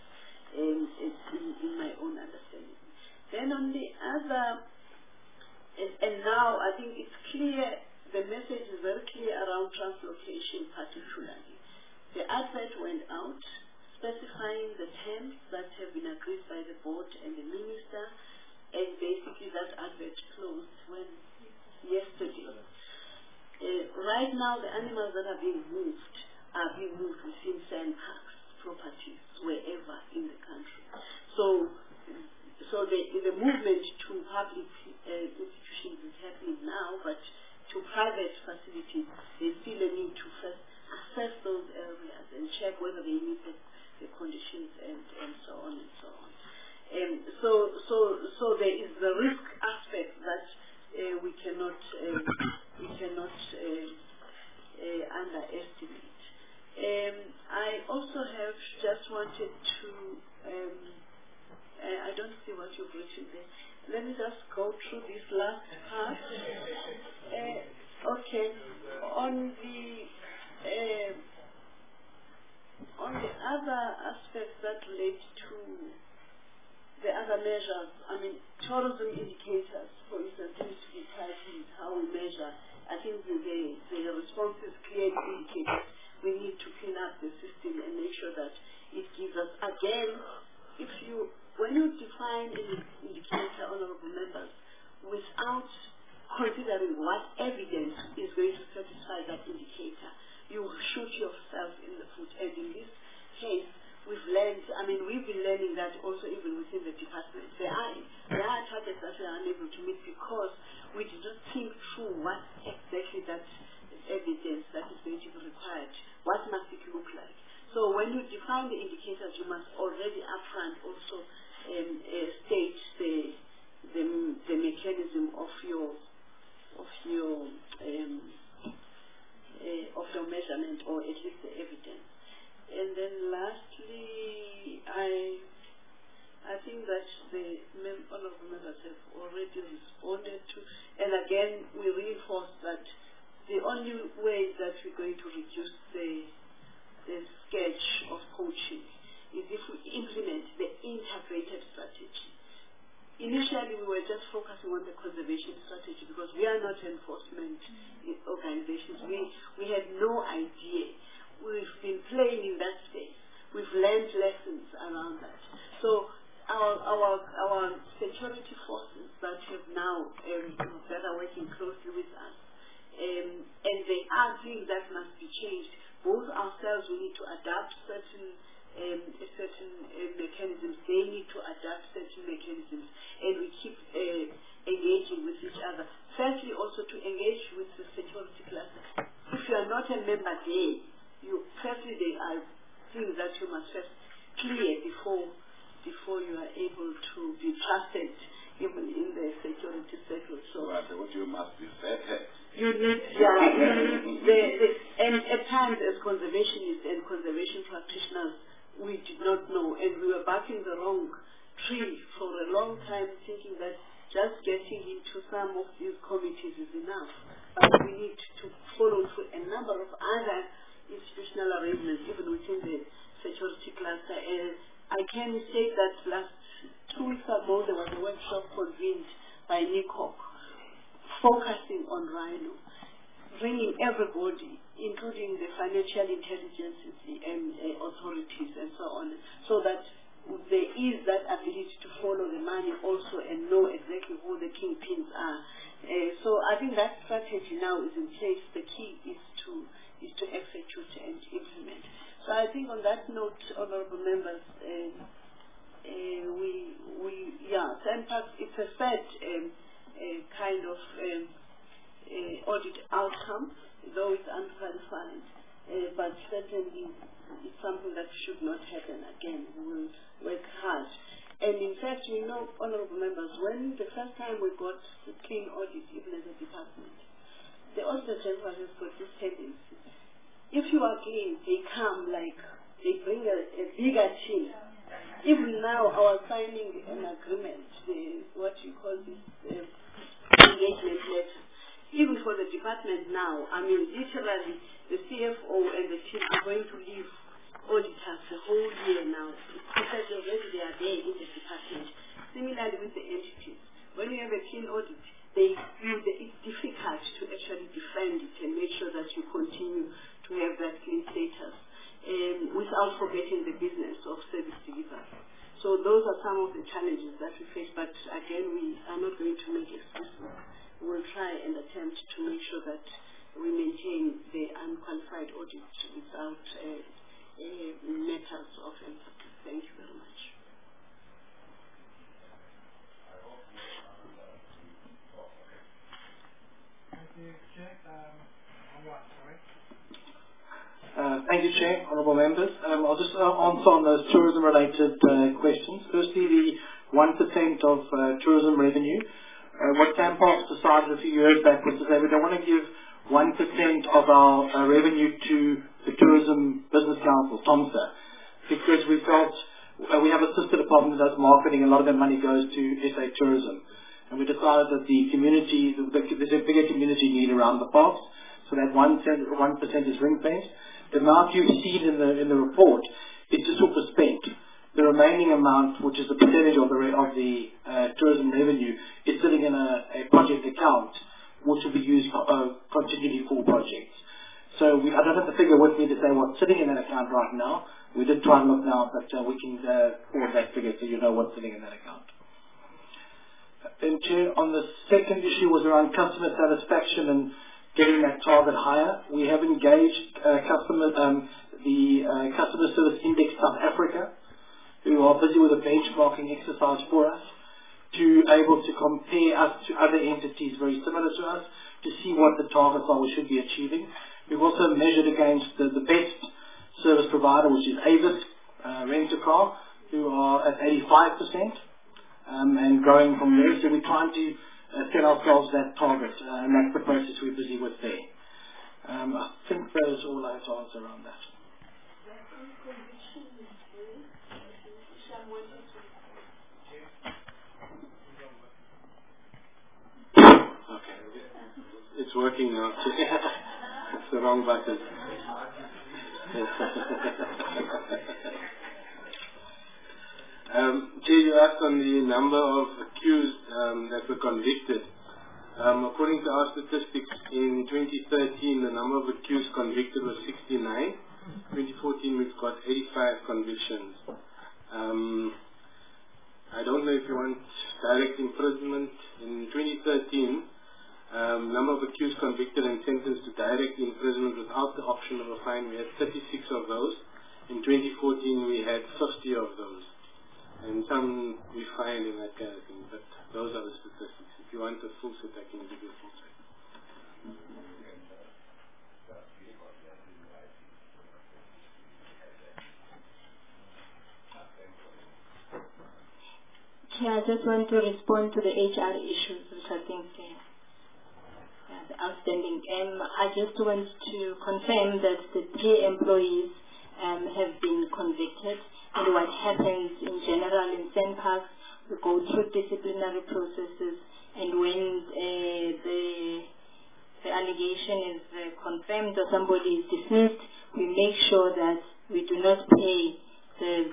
in my own understanding. Then on the other, and now I think it's clear the message is very clear around translocation particularly. The advert went out specifying the terms that have been agreed by the board and the minister, and basically that advert closed yesterday. Right now, the animals that are being moved within sandparks, properties, wherever in the country. So the movement to public institutions is happening now, but to private facilities, there's still a need to first assess those areas and check whether they meet the conditions and so on and so on. So there is the risk aspect that we cannot underestimate. I also have just wanted to, I don't see what you've written there. Let me just go through this last part. Okay. On the other aspects that relate to the other measures, I mean, tourism indicators, for instance, need to be tightened, how we measure. I think the response is clearly indicated. We need to clean up the system and make sure that it gives us, again, when you define an indicator, honorable members, without considering what evidence is going to satisfy that indicator, you shoot yourself in the foot. And in this case, we've been learning that also even within the department. There are targets that we are unable to meet because we did not think through what exactly that evidence that is going to be required. What must it look like? So when you define the indicators, you must already upfront also state the mechanism of your measurement, or at least the evidence. And then lastly, I think that the honorable members have already responded to, and again we reinforce that the only way that we're going to reduce the scourge of poaching is if we implement the integrated strategy. Initially, we were just focusing on the conservation strategy because we are not enforcement organizations. We had no idea. We've been playing in that space. We've learned lessons around that. So our security forces that have now that are working closely with us, and they are things that must be changed. Both ourselves, we need to adapt certain mechanisms. They need to adapt certain mechanisms, and we keep engaging with each other. Firstly, also to engage with the security classes. If you are not a member there, firstly there are things that you must first clear before you are able to be trusted, even in the security sector. So what you must be fair. You need, and at times as conservationists and conservation practitioners, we did not know, and we were backing the wrong tree for a long time, thinking that just getting into some of these committees is enough. But we need to follow through a number of other institutional arrangements, even within the security cluster. And I can state that last 2 weeks ago, there was a workshop convened by NICOC, focusing on rhino, bringing everybody, including the financial intelligence authorities and so on, so that there is that ability to follow the money also and know exactly who the kingpins are. So I think that strategy now is in place. The key is to execute and implement. So I think on that note, honorable members, SANParks, it's a sad kind of audit outcome, though it's unqualified, but certainly it's something that should not happen again. We will work hard. And in fact, we know, honorable members, when the first time we got the clean audit, even as a department, the Auditor General has got this tendency. If you are clean, they come like, they bring a bigger team. Even now, our signing an agreement, what you call this engagement letter, even for the department now, I mean, literally, the CFO and the team are going to leave auditors the whole year now, because already they are there in the department. Similarly with the entities, when you have a clean audit, it's difficult to actually defend without forgetting the business of service delivery. So those are some of the challenges that we face, but again, we are not going to make excuses. We will try and attempt to make sure that we maintain the unqualified audit without matters of empathy. Thank you very much. Thank you, Chair, honourable members. I'll just answer on those tourism-related questions. Firstly, the 1% of tourism revenue. What Camparks decided a few years back was to say we don't want to give 1% of our revenue to the Tourism Business Council, TOMSA, because we felt we have a sister department that does marketing, and a lot of their money goes to SA Tourism. And we decided that the community, there's a bigger community need around the parks, so that 1% is ring-fenced. The amount you've seen in the report is just what was spent. The remaining amount, which is the percentage of the tourism revenue, is sitting in a project account, which will be used continually for projects. So I don't have the figure with me to say what's sitting in that account right now. We did try and look now, but we can forward that figure so you know what's sitting in that account. Then, Chair, on the second issue was around customer satisfaction and getting that target higher. We have engaged the Customer Service Index South Africa, who are busy with a benchmarking exercise for us, to able to compare us to other entities very similar to us, to see what the targets are we should be achieving. We've also measured against the best service provider, which is Avis Rent-A-Car, who are at 85%, and growing from there. So we're trying to set ourselves that target, and that's the process we're busy with there. I think that is all I have to answer around that. Okay, it's working now. It's the wrong button. Chair, you asked on the number of accused that were convicted. According to our statistics, in 2013, the number of accused convicted was 69. 2014, we've got 85 convictions. I don't know if you want direct imprisonment. In 2013, number of accused convicted and sentenced to direct imprisonment without the option of a fine, we had 36 of those. In 2014, we had 50 of those. And some we find in that kind of thing, but those are the statistics. If you want a full set, I can give you a full set. Chair, I just want to respond to the HR issues, which I think are outstanding. I just want to confirm that the 3 employees have been convicted. And what happens in general in SANParks, we go through disciplinary processes, and when the allegation is confirmed or somebody is dismissed, we make sure that we do not pay the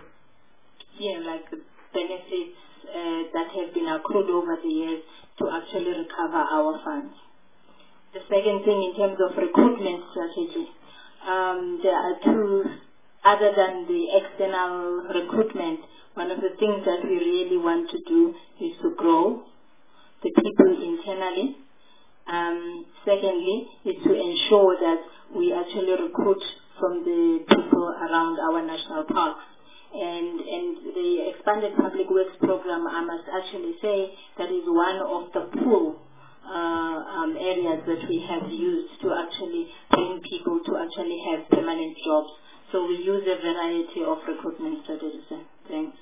benefits that have been accrued over the years to actually recover our funds. The second thing, in terms of recruitment strategy, there are 2. Other than the external recruitment, one of the things that we really want to do is to grow the people internally. Secondly, is to ensure that we actually recruit from the people around our national parks. And the expanded public works program, I must actually say, that is one of the pool areas that we have used to actually bring people to actually have permanent jobs. So we use a variety of recruitment strategies. Thanks.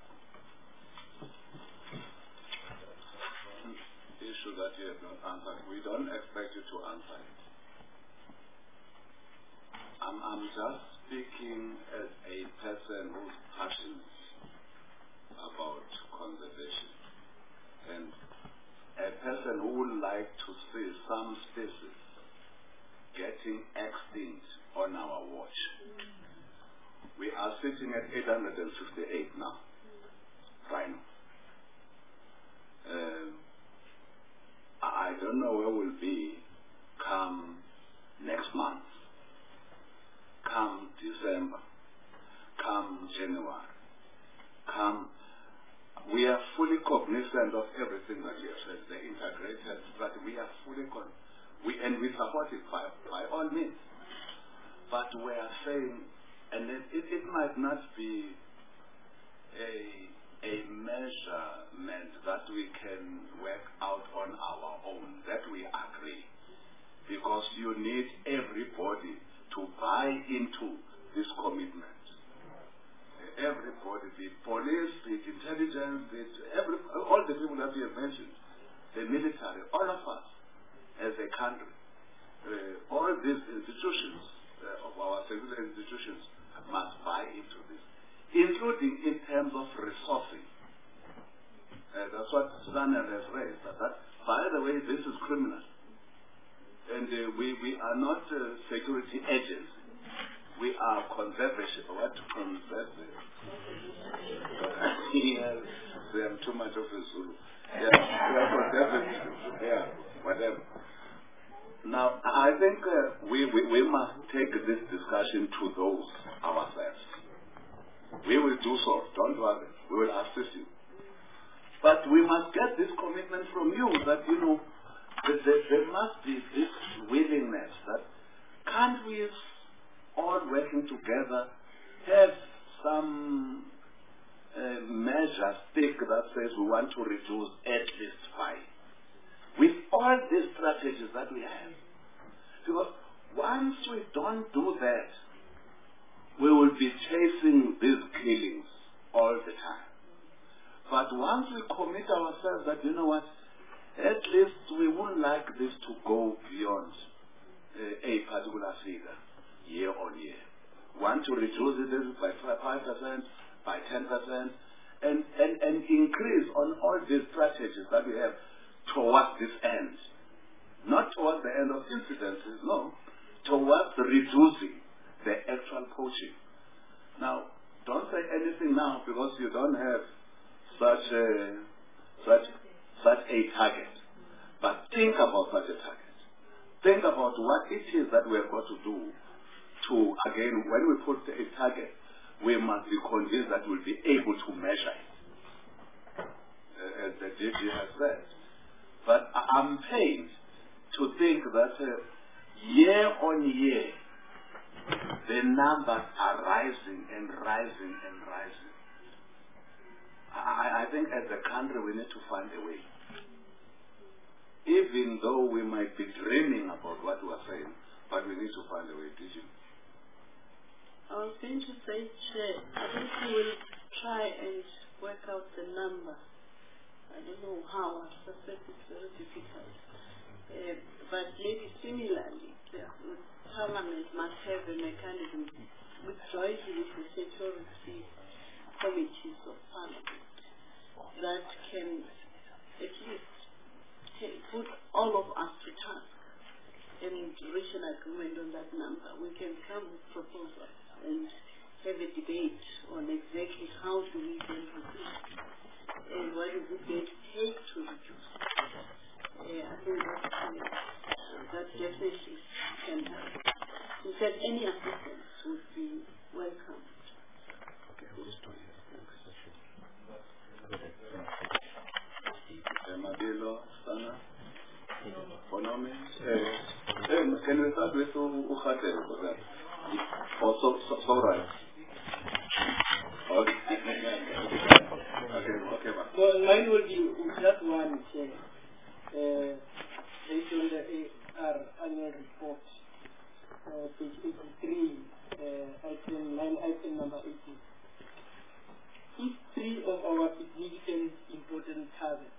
The issue that you have not answered, we don't expect you to answer it. I'm just speaking as a person who's passionate about conservation, and a person who would like to see some species getting extinct on our watch. We are sitting at 858 now, rhino. I don't know where we'll be come next month, come December. come January, we are fully cognizant of everything that you have said, the integrated, but we are fully and we support it by all means. But we are saying, and it might not be a measurement that we can work out on our own, that we agree, because you need everybody to buy into this commitment. Everybody, the police, the intelligence, all the people that you have mentioned, the military, all of us as a country, all these institutions of our civilian institutions must buy into this, including in terms of resourcing. That's what Susanna has raised. That, by the way, this is criminal. And we are not security agents. We are conservation. What conservation? Yes, I'm too much of a Zulu. Yeah, we are conservative. Yeah, whatever. Now, I think we must take this discussion to those ourselves. We will do so. Don't worry. We will assist you. But we must get this commitment from you that, you know, there must be this willingness that can't we all working together have some measure stick that says we want to reduce at least 5. With all these strategies that we have. Because once we don't do that, we will be chasing these killings all the time. But once we commit ourselves that, you know what, at least we wouldn't like this to go beyond a particular figure year on year. Want to reduce it by 5%, by 10%, and increase on all these strategies that we have towards this end. Not towards the end of incidences, no. Towards reducing the actual poaching. Now, don't say anything now because you don't have such a target. But think about such a target. Think about what it is that we have got to do to, again, when we put a target, we must be convinced that we'll be able to measure it. As the DG has said. But I'm pained to think that year on year, the numbers are rising and rising and rising. I think as a country we need to find a way. Even though we might be dreaming about what we are saying, but we need to find a way, did you? I was going to say, Chair, I think we will try and work out the number. I don't know how, I suspect it's very difficult. But maybe similarly, Parliament must have a mechanism with jointly with the security committees of Parliament that can at least put all of us to task and reach an agreement on that number. We can come with proposals and have a debate on exactly how do we then proceed and what is it going to take to reduce. I think that definitely can help. In fact, any assistance would be welcome. Mabilo, Sana, Bonome. Can we start with Ukhatel for that? Also, so right. Okay. Well, mine will be just one, Chair. Based on the AR annual report, page 83, item number 18. If 3 of our significant important targets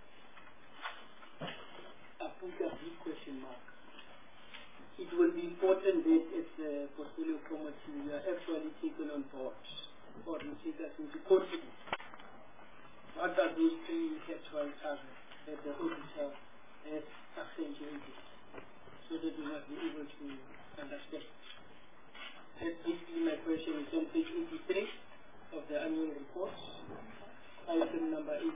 are put a big question mark, it will be important that as a portfolio committee we are actually taken on board or you take us into confidence. What are those 3 actual targets that the auditor has accentuated so that we must be able to understand? That's basically my question. Is on page 83 of the annual report, item number 18.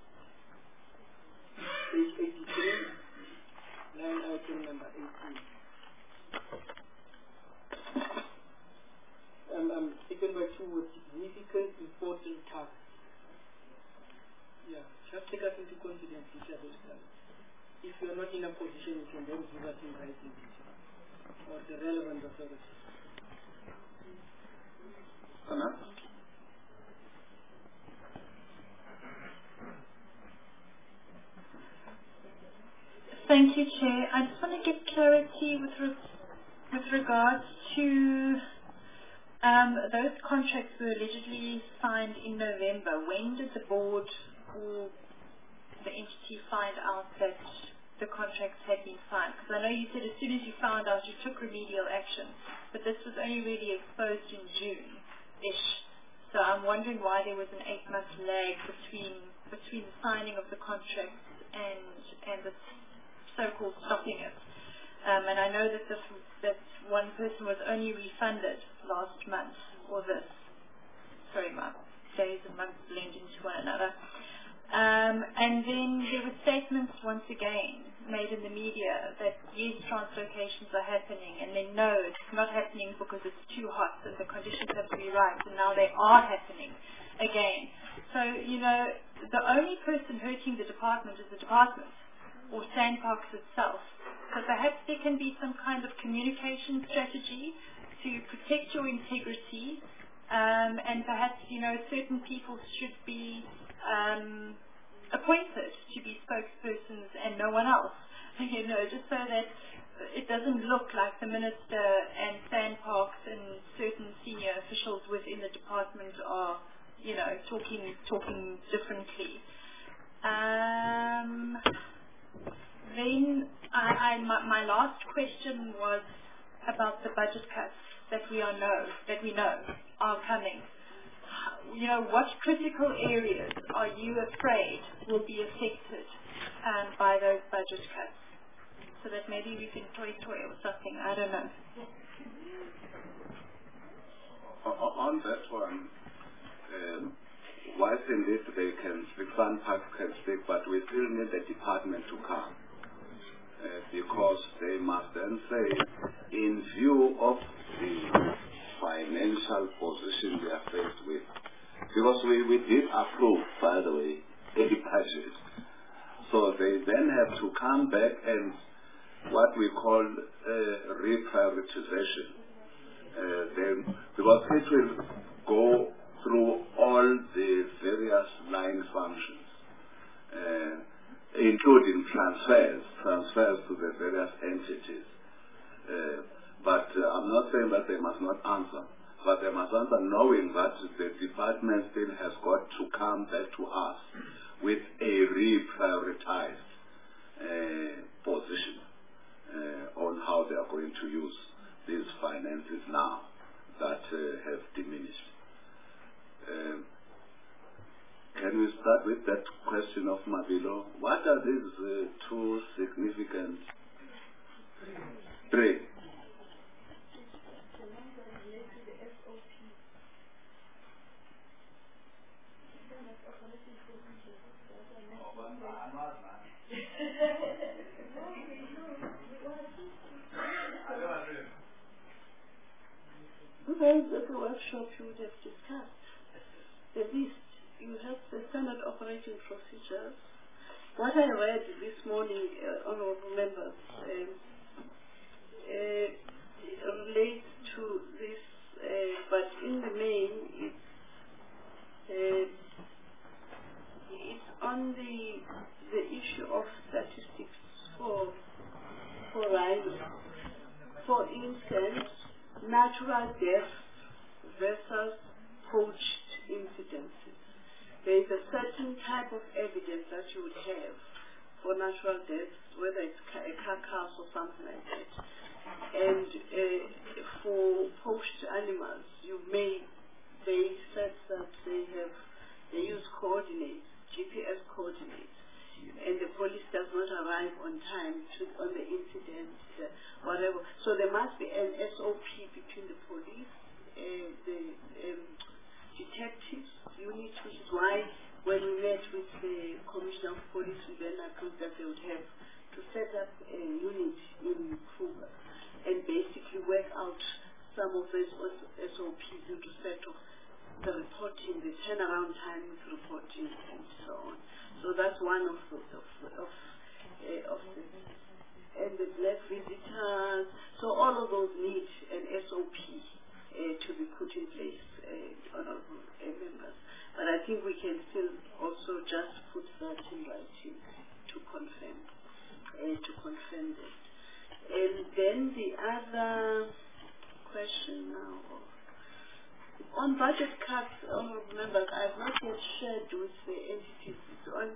Page 83, line item number 18. It taken by two words, significant, important tasks. Yeah, just take us into confidence if you are those tasks. If you are not in a position, you can then give us in writing or the relevant authority. Anna? Thank you, Chair. I just want to get clarity with regards to those contracts were allegedly signed in November. When did the board or the entity find out that the contracts had been signed? Because I know you said as soon as you found out you took remedial action, but this was only really exposed in June-ish. So I'm wondering why there was an 8-month lag between the signing of the contracts and the so-called stopping it. And I know that that one person was only refunded last month for this. Sorry, my days and months blend into one another. And then there were statements once again made in the media that yes, translocations are happening, and then no, it's not happening because it's too hot and the conditions have to be right, and now they are happening again. So, you know, the only person hurting the department is the department, or Sandparks itself. So perhaps there can be some kind of communication strategy to protect your integrity, and perhaps, you know, certain people should be appointed to be spokespersons and no one else, you know, just so that it doesn't look like the minister and Sandparks and certain senior officials within the department are, you know, talking differently. Then my last question was about the budget cuts that we know are coming. You know, what critical areas are you afraid will be affected by those budget cuts? So that maybe we can toy or something, I don't know. On that one, whilst indeed they can speak, Sandparks can speak, but we still need the department to come. Because they must then say, in view of the financial position we are faced with, because we did approve, by the way, a budget. So they then have to come back and what we call reprioritization. Because it will go through all the various line functions, including transfers to the various entities. But I'm not saying that they must not answer, but they must answer knowing that the department still has got to come back to us with a reprioritized position on how they are going to use these finances now that have diminished. Can we start with that question of Mabilo? What are these two significant? Three. Well, at the workshop you would have discussed the list. You have the standard operating procedures. What I read this morning, honorable members, relates to this, but in the main, it's on the issue of statistics for rhino. For instance, natural death versus poached incidences. There is a certain type of evidence that you would have for natural deaths, whether it's a carcass or something like that. And for poached animals, they said that they use coordinates, GPS coordinates, and the police does not arrive on time on the incident, whatever. So there must be an SOP between the police, the detectives unit, which is why when we met with the Commissioner of Police, we then agreed that they would have to set up a unit in Kruger and basically work out some of those SOPs in respect of the reporting, the turnaround time with reporting, and so on. So that's one of the and the black visitors. So all of those need an SOP to be put in place, honorable members. But I think we can still also just put that in writing to confirm that. And then the other question now on budget cuts, honorable members, I've not yet shared with the entities on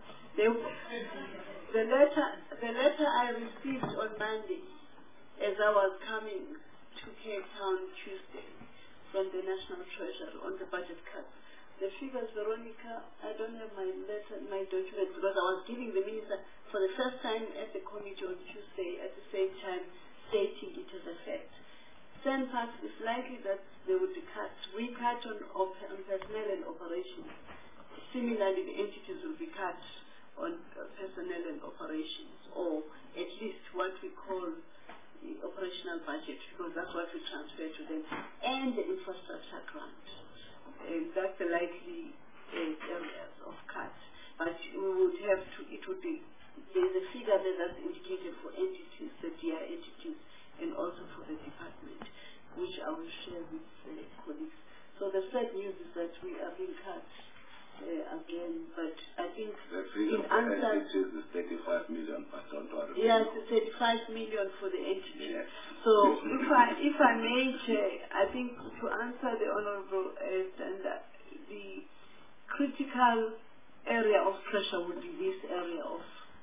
the letter I received on Monday as I was coming to Cape Town Tuesday from the National Treasury on the budget cuts. The figures, Veronica, I don't have my letter, my document, because I was giving the minister for the first time at the committee on Tuesday, at the same time stating it as a fact. SANPARKS is likely that there would be cuts. We cut on personnel and operations. Similarly, the entities will be cut on personnel and operations, or at least what we call the operational budget, because that's what we transfer to them, and the infrastructure grant. That's the likely areas of cuts. But we would have to, it would be, there's a figure there that's indicated for entities, the DI entities, and also for the department, which I will share with colleagues. So the sad news is that we are being cut again, but I think the figure for entities is 35 million, but don't worry. Yes, it's 35 million for the entities. Yes. So if I may, Chair, I think to answer the Honourable Standard, the critical area of pressure would be this area of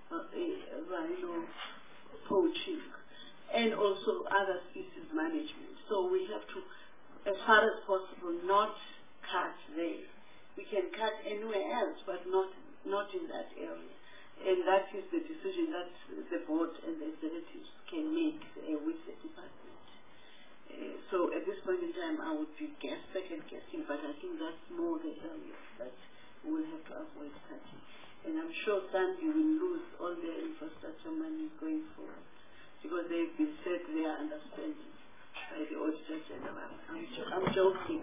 rhino poaching and also other species management. So we have to, as far as possible, not cut there. We can cut anywhere else, but not in that area. And that is the decision that the board and the executives can make with the department. So at this point in time, I would be second guessing, but I think that's more the area that we will have to avoid cutting. And I'm sure Sandy will lose all their infrastructure money going forward, because they've been said they are understanding by the Auditor General. I'm joking.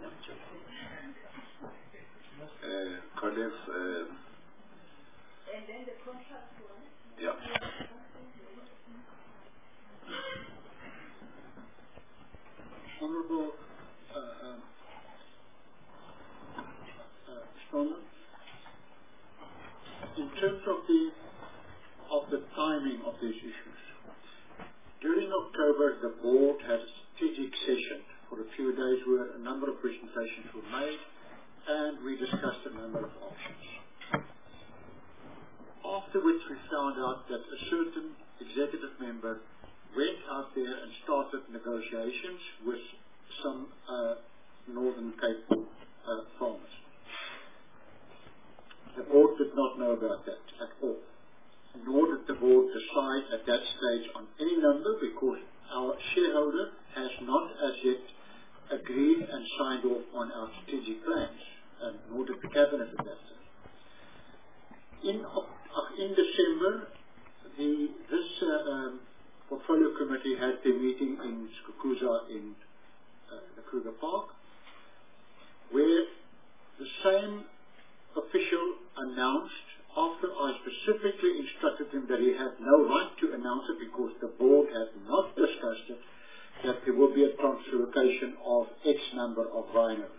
Colleagues, and then the contract one? Yeah. Honourable Stoneman, in terms of the timing of these issues, during October the board had a strategic session for a few days where a number of presentations were made, and we discussed a number of options. After which we found out that a certain executive member went out there and started negotiations with some Northern Cape farmers. The board did not know about that at all, nor did the board decide at that stage on any number, because our shareholder has not as yet agreed and signed off on our strategic plans, and nor did the cabinet at that time. In December, this portfolio committee had their meeting in Skukuza in the Kruger Park, where the same official announced, after I specifically instructed him that he had no right to announce it because the board had not discussed it, that there will be a translocation of X number of rhinos.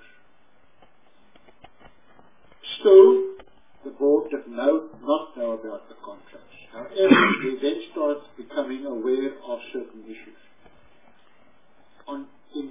Still, the board did not know about the contracts. However, we then started becoming aware of certain issues. On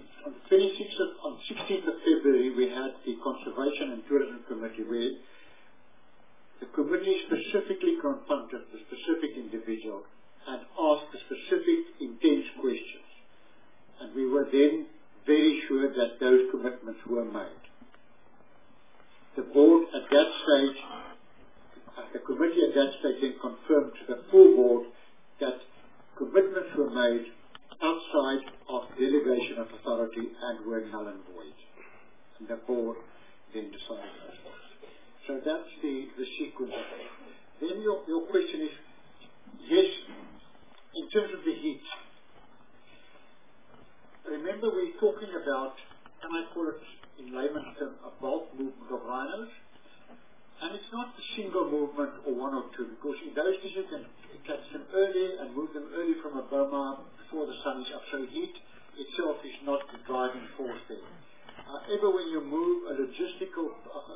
16th of February, we had the Conservation and Tourism Committee, where the committee specifically confronted the specific individual and asked the specific intense questions. And we were then very sure that those commitments were made. The board at that stage, the committee at that stage then confirmed to the full board that commitments were made outside of delegation of authority and were null and void. And the board then decided as well. So that's the sequence of it. Then your question is, yes, in terms of the heat, remember we're talking about, can I call it in layman's terms, a bulk movement of rhinos? And it's not a single movement or one or two, because in those days you can catch them early and move them early from a boma before the sun is up. So heat itself is not the driving force there. However, when you move a logistical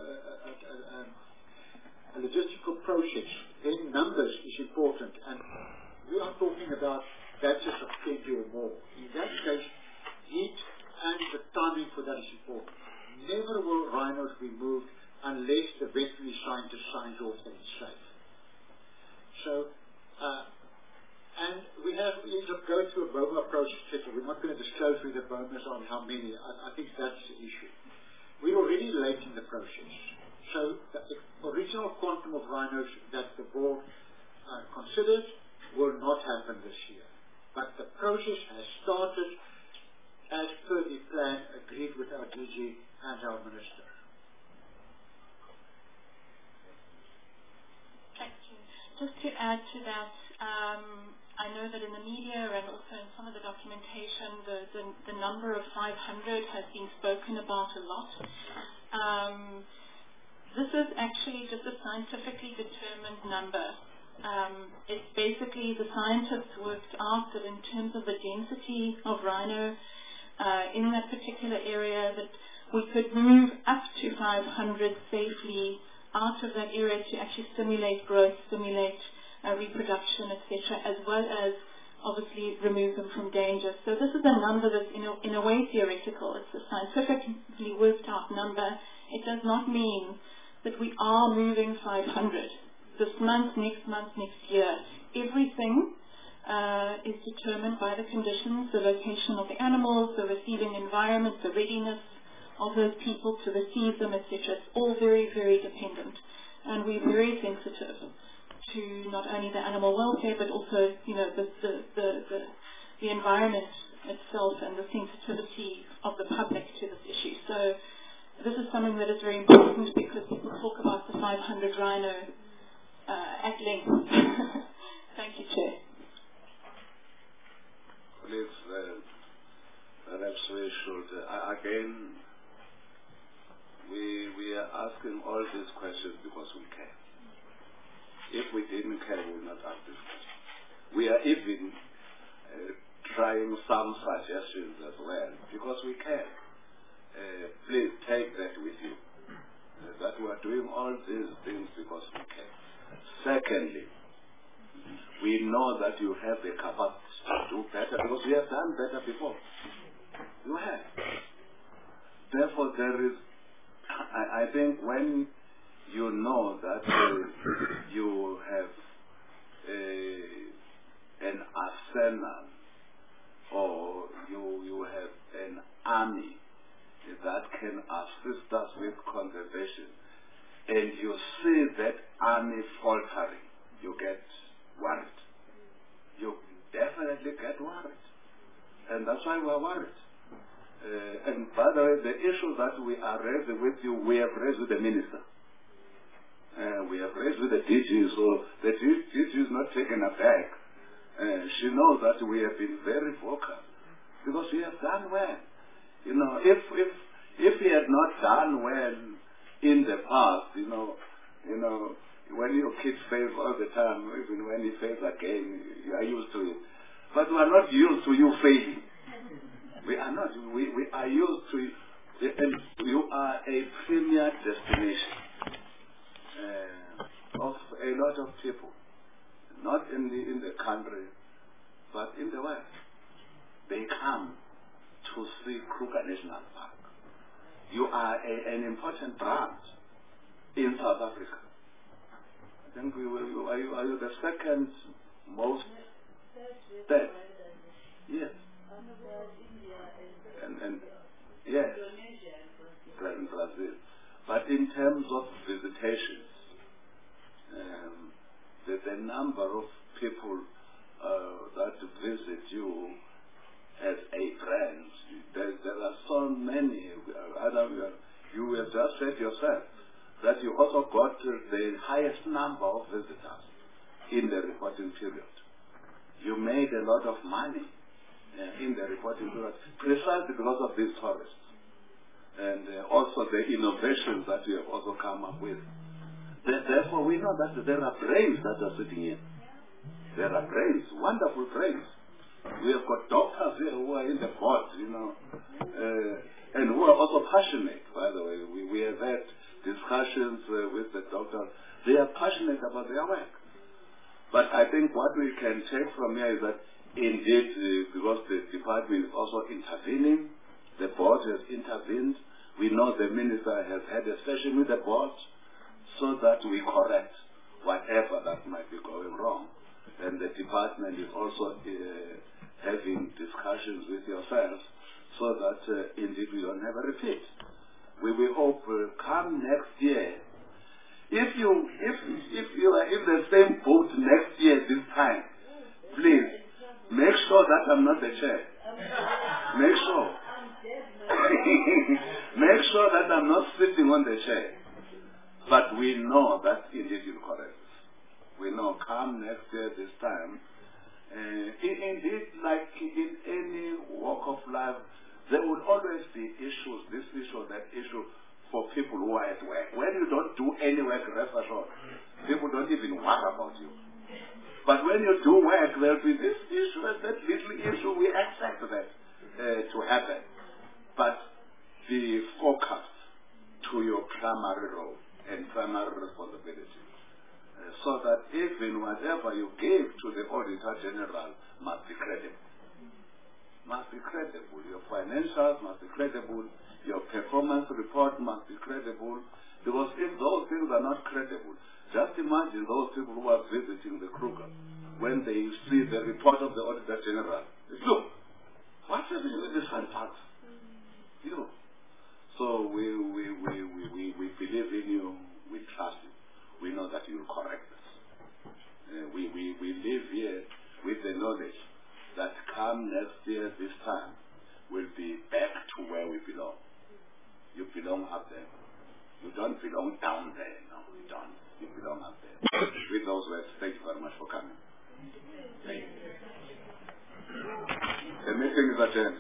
process, then numbers is important. And we are talking about batches of 20 or more. In that case, heat and the timing for that is important. Never will rhinos be moved unless the veterinary scientist signs off that it's safe. So, and we go through a BOMA process, etc. We're not going to disclose who the BOMAs are and how many. I think that's the issue. We're already late in the process. So the original quantum of rhinos that the board considered will not happen this year. But the process has started as per the plan agreed with our DG and our Minister. Thank you. Just to add to that, I know that in the media and also in some of the documentation, the number of 500 has been spoken about a lot. This is actually just a scientifically determined number. It's basically the scientists worked out that in terms of the density of rhino in that particular area, that we could move up to 500 safely out of that area to actually stimulate growth, stimulate reproduction, etc., as well as obviously remove them from danger. So this is a number that's in a way theoretical. It's a scientifically worked out number. It does not mean that we are moving 500 this month, next year. Everything is determined by the conditions, the location of the animals, the receiving environment, the readiness of those people to receive them, etc. It's all very, very dependent. And we're very sensitive to not only the animal welfare, but also, the environment itself and the sensitivity of the public to this issue. So this is something that is very important, because people talk about the 500 rhino at length. Thank you, Chair. Colleagues, perhaps we should, again, we are asking all these questions because we care. If we didn't care, we would not ask this question. We are even trying some suggestions as well because we care. Please take that with you. That we are doing all these things because we care. Secondly, we know that you have the capacity to do better because we have done better before. You have. Therefore, there is, I think when you know that you have an arsenal or you have an army that can assist us with conservation, and you see that army faltering, you get worried. You definitely get worried. And that's why we are worried. And by the way, the issue that we are raising with you, we have raised with the minister. We have raised with the DG, so the DG is not taken aback. She knows that we have been very vocal because we have done well. You know, if we had not done well in the past, you know, when your kids fail all the time, even when he fails again, you are used to it. But we are not used to you failing. We are not. We are used to it. And you are a premier destination of a lot of people, not in the country, but in the world. They come to see Kruger National Park. You are an important brand in South Africa. I think are you the second most dead? Yes. And yes, in Brazil. But in terms of visitations, the number of people that visit you as a brand, there are so many. You have just said yourself that you also got the highest number of visitors in the reporting period. You made a lot of money in the reporting period, precisely because of these tourists. And also the innovations that we have also come up with. Therefore, we know that there are brains that are sitting here. There are brains, wonderful brains. We have got doctors here who are in the board, and who are also passionate, by the way. We have had discussions with the doctors. They are passionate about their work. But I think what we can take from here is that, indeed, because the department is also intervening, the board has intervened. We know the minister has had a session with the board so that we correct whatever that might be going wrong. And the department is also having discussions with yourselves so that indeed we don't have a repeat. We hope come next year, if you are in the same boat next year this time, please make sure that I'm not the chair. Make sure. Make sure that I'm not sitting on the chair. But we know that indeed you're correct. We know come next year this time. Indeed, like in any walk of life, there will always be issues, this issue, that issue, for people who are at work. When you don't do any work, rest assured, people don't even worry about you. But when you do work, there will be this issue and that little issue. We accept that to happen. But be focused to your primary role and primary responsibility, so that even whatever you give to the Auditor General must be credible. Must be credible. Your financials must be credible. Your performance report must be credible. Because if those things are not credible, just imagine those people who are visiting the Kruger, when they see the report of the Auditor General, look, what's happening with this fund funds? So we believe in you, we trust you. We know that you will correct us. We live here with the knowledge that come next year this time, we'll be back to where we belong. You belong up there. You don't belong down there. No, you don't. You belong up there. With those words, thank you very much for coming. Thank you. The meeting is adjourned.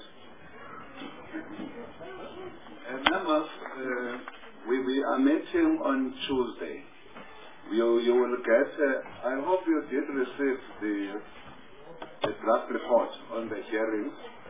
Members, we are meeting on Tuesday. You will get, I hope you did receive the draft report on the hearings.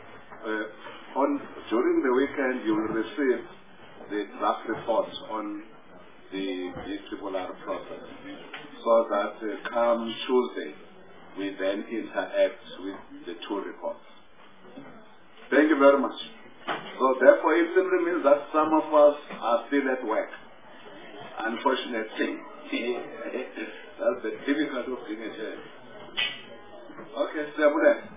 During the weekend, you will receive the draft reports on the BRRR process, so that come Tuesday, we then interact with the two reports. Thank you very much. So therefore, it simply means that some of us are still at work. Unfortunate thing. That's the difficulty of being a chair. Okay, Siabulet.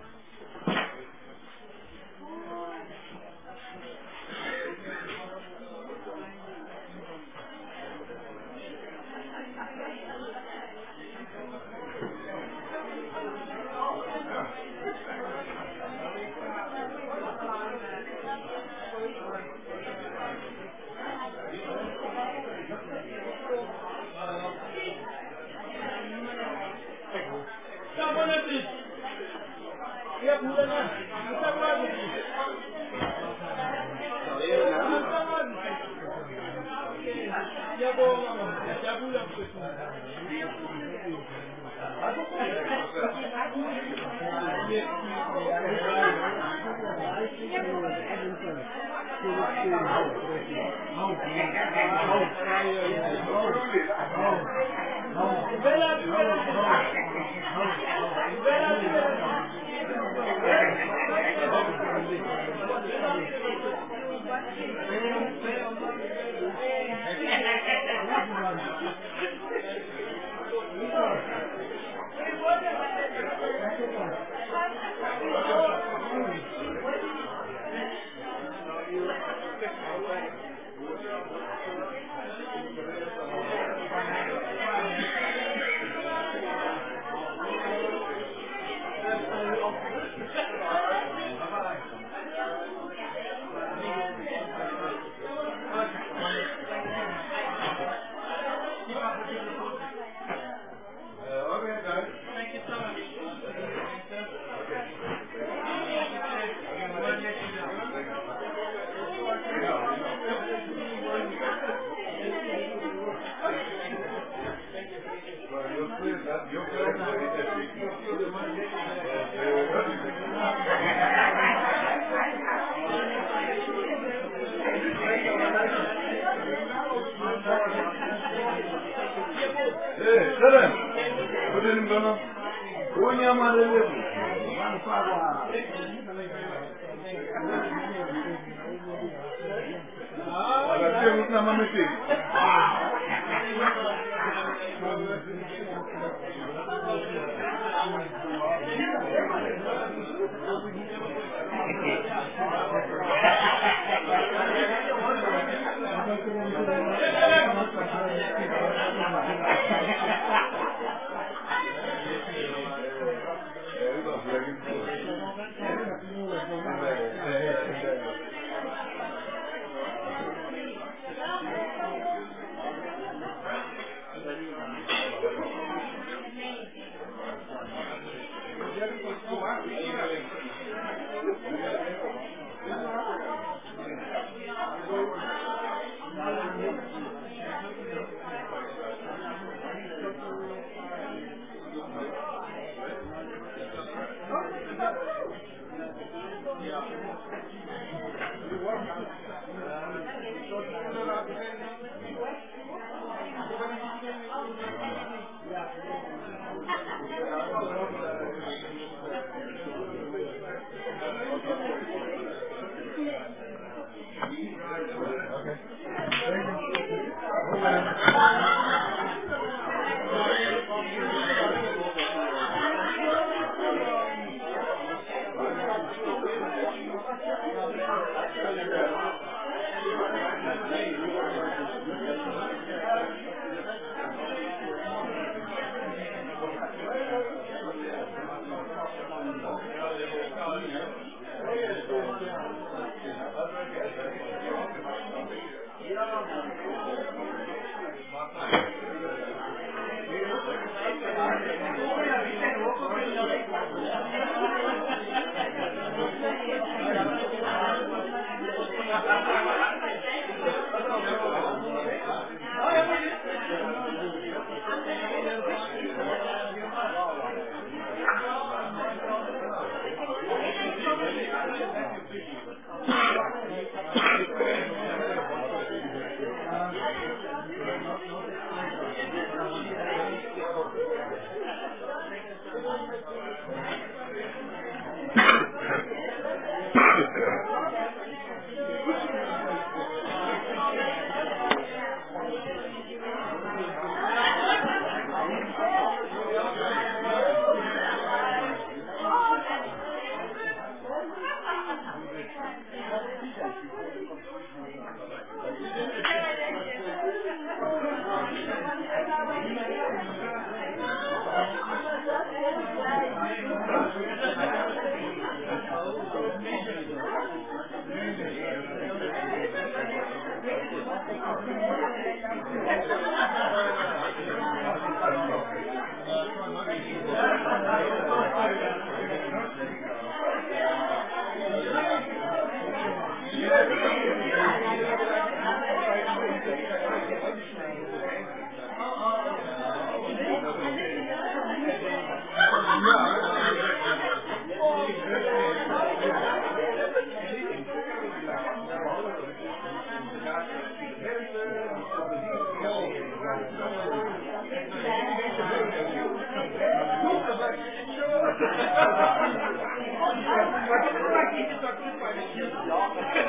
Thank you.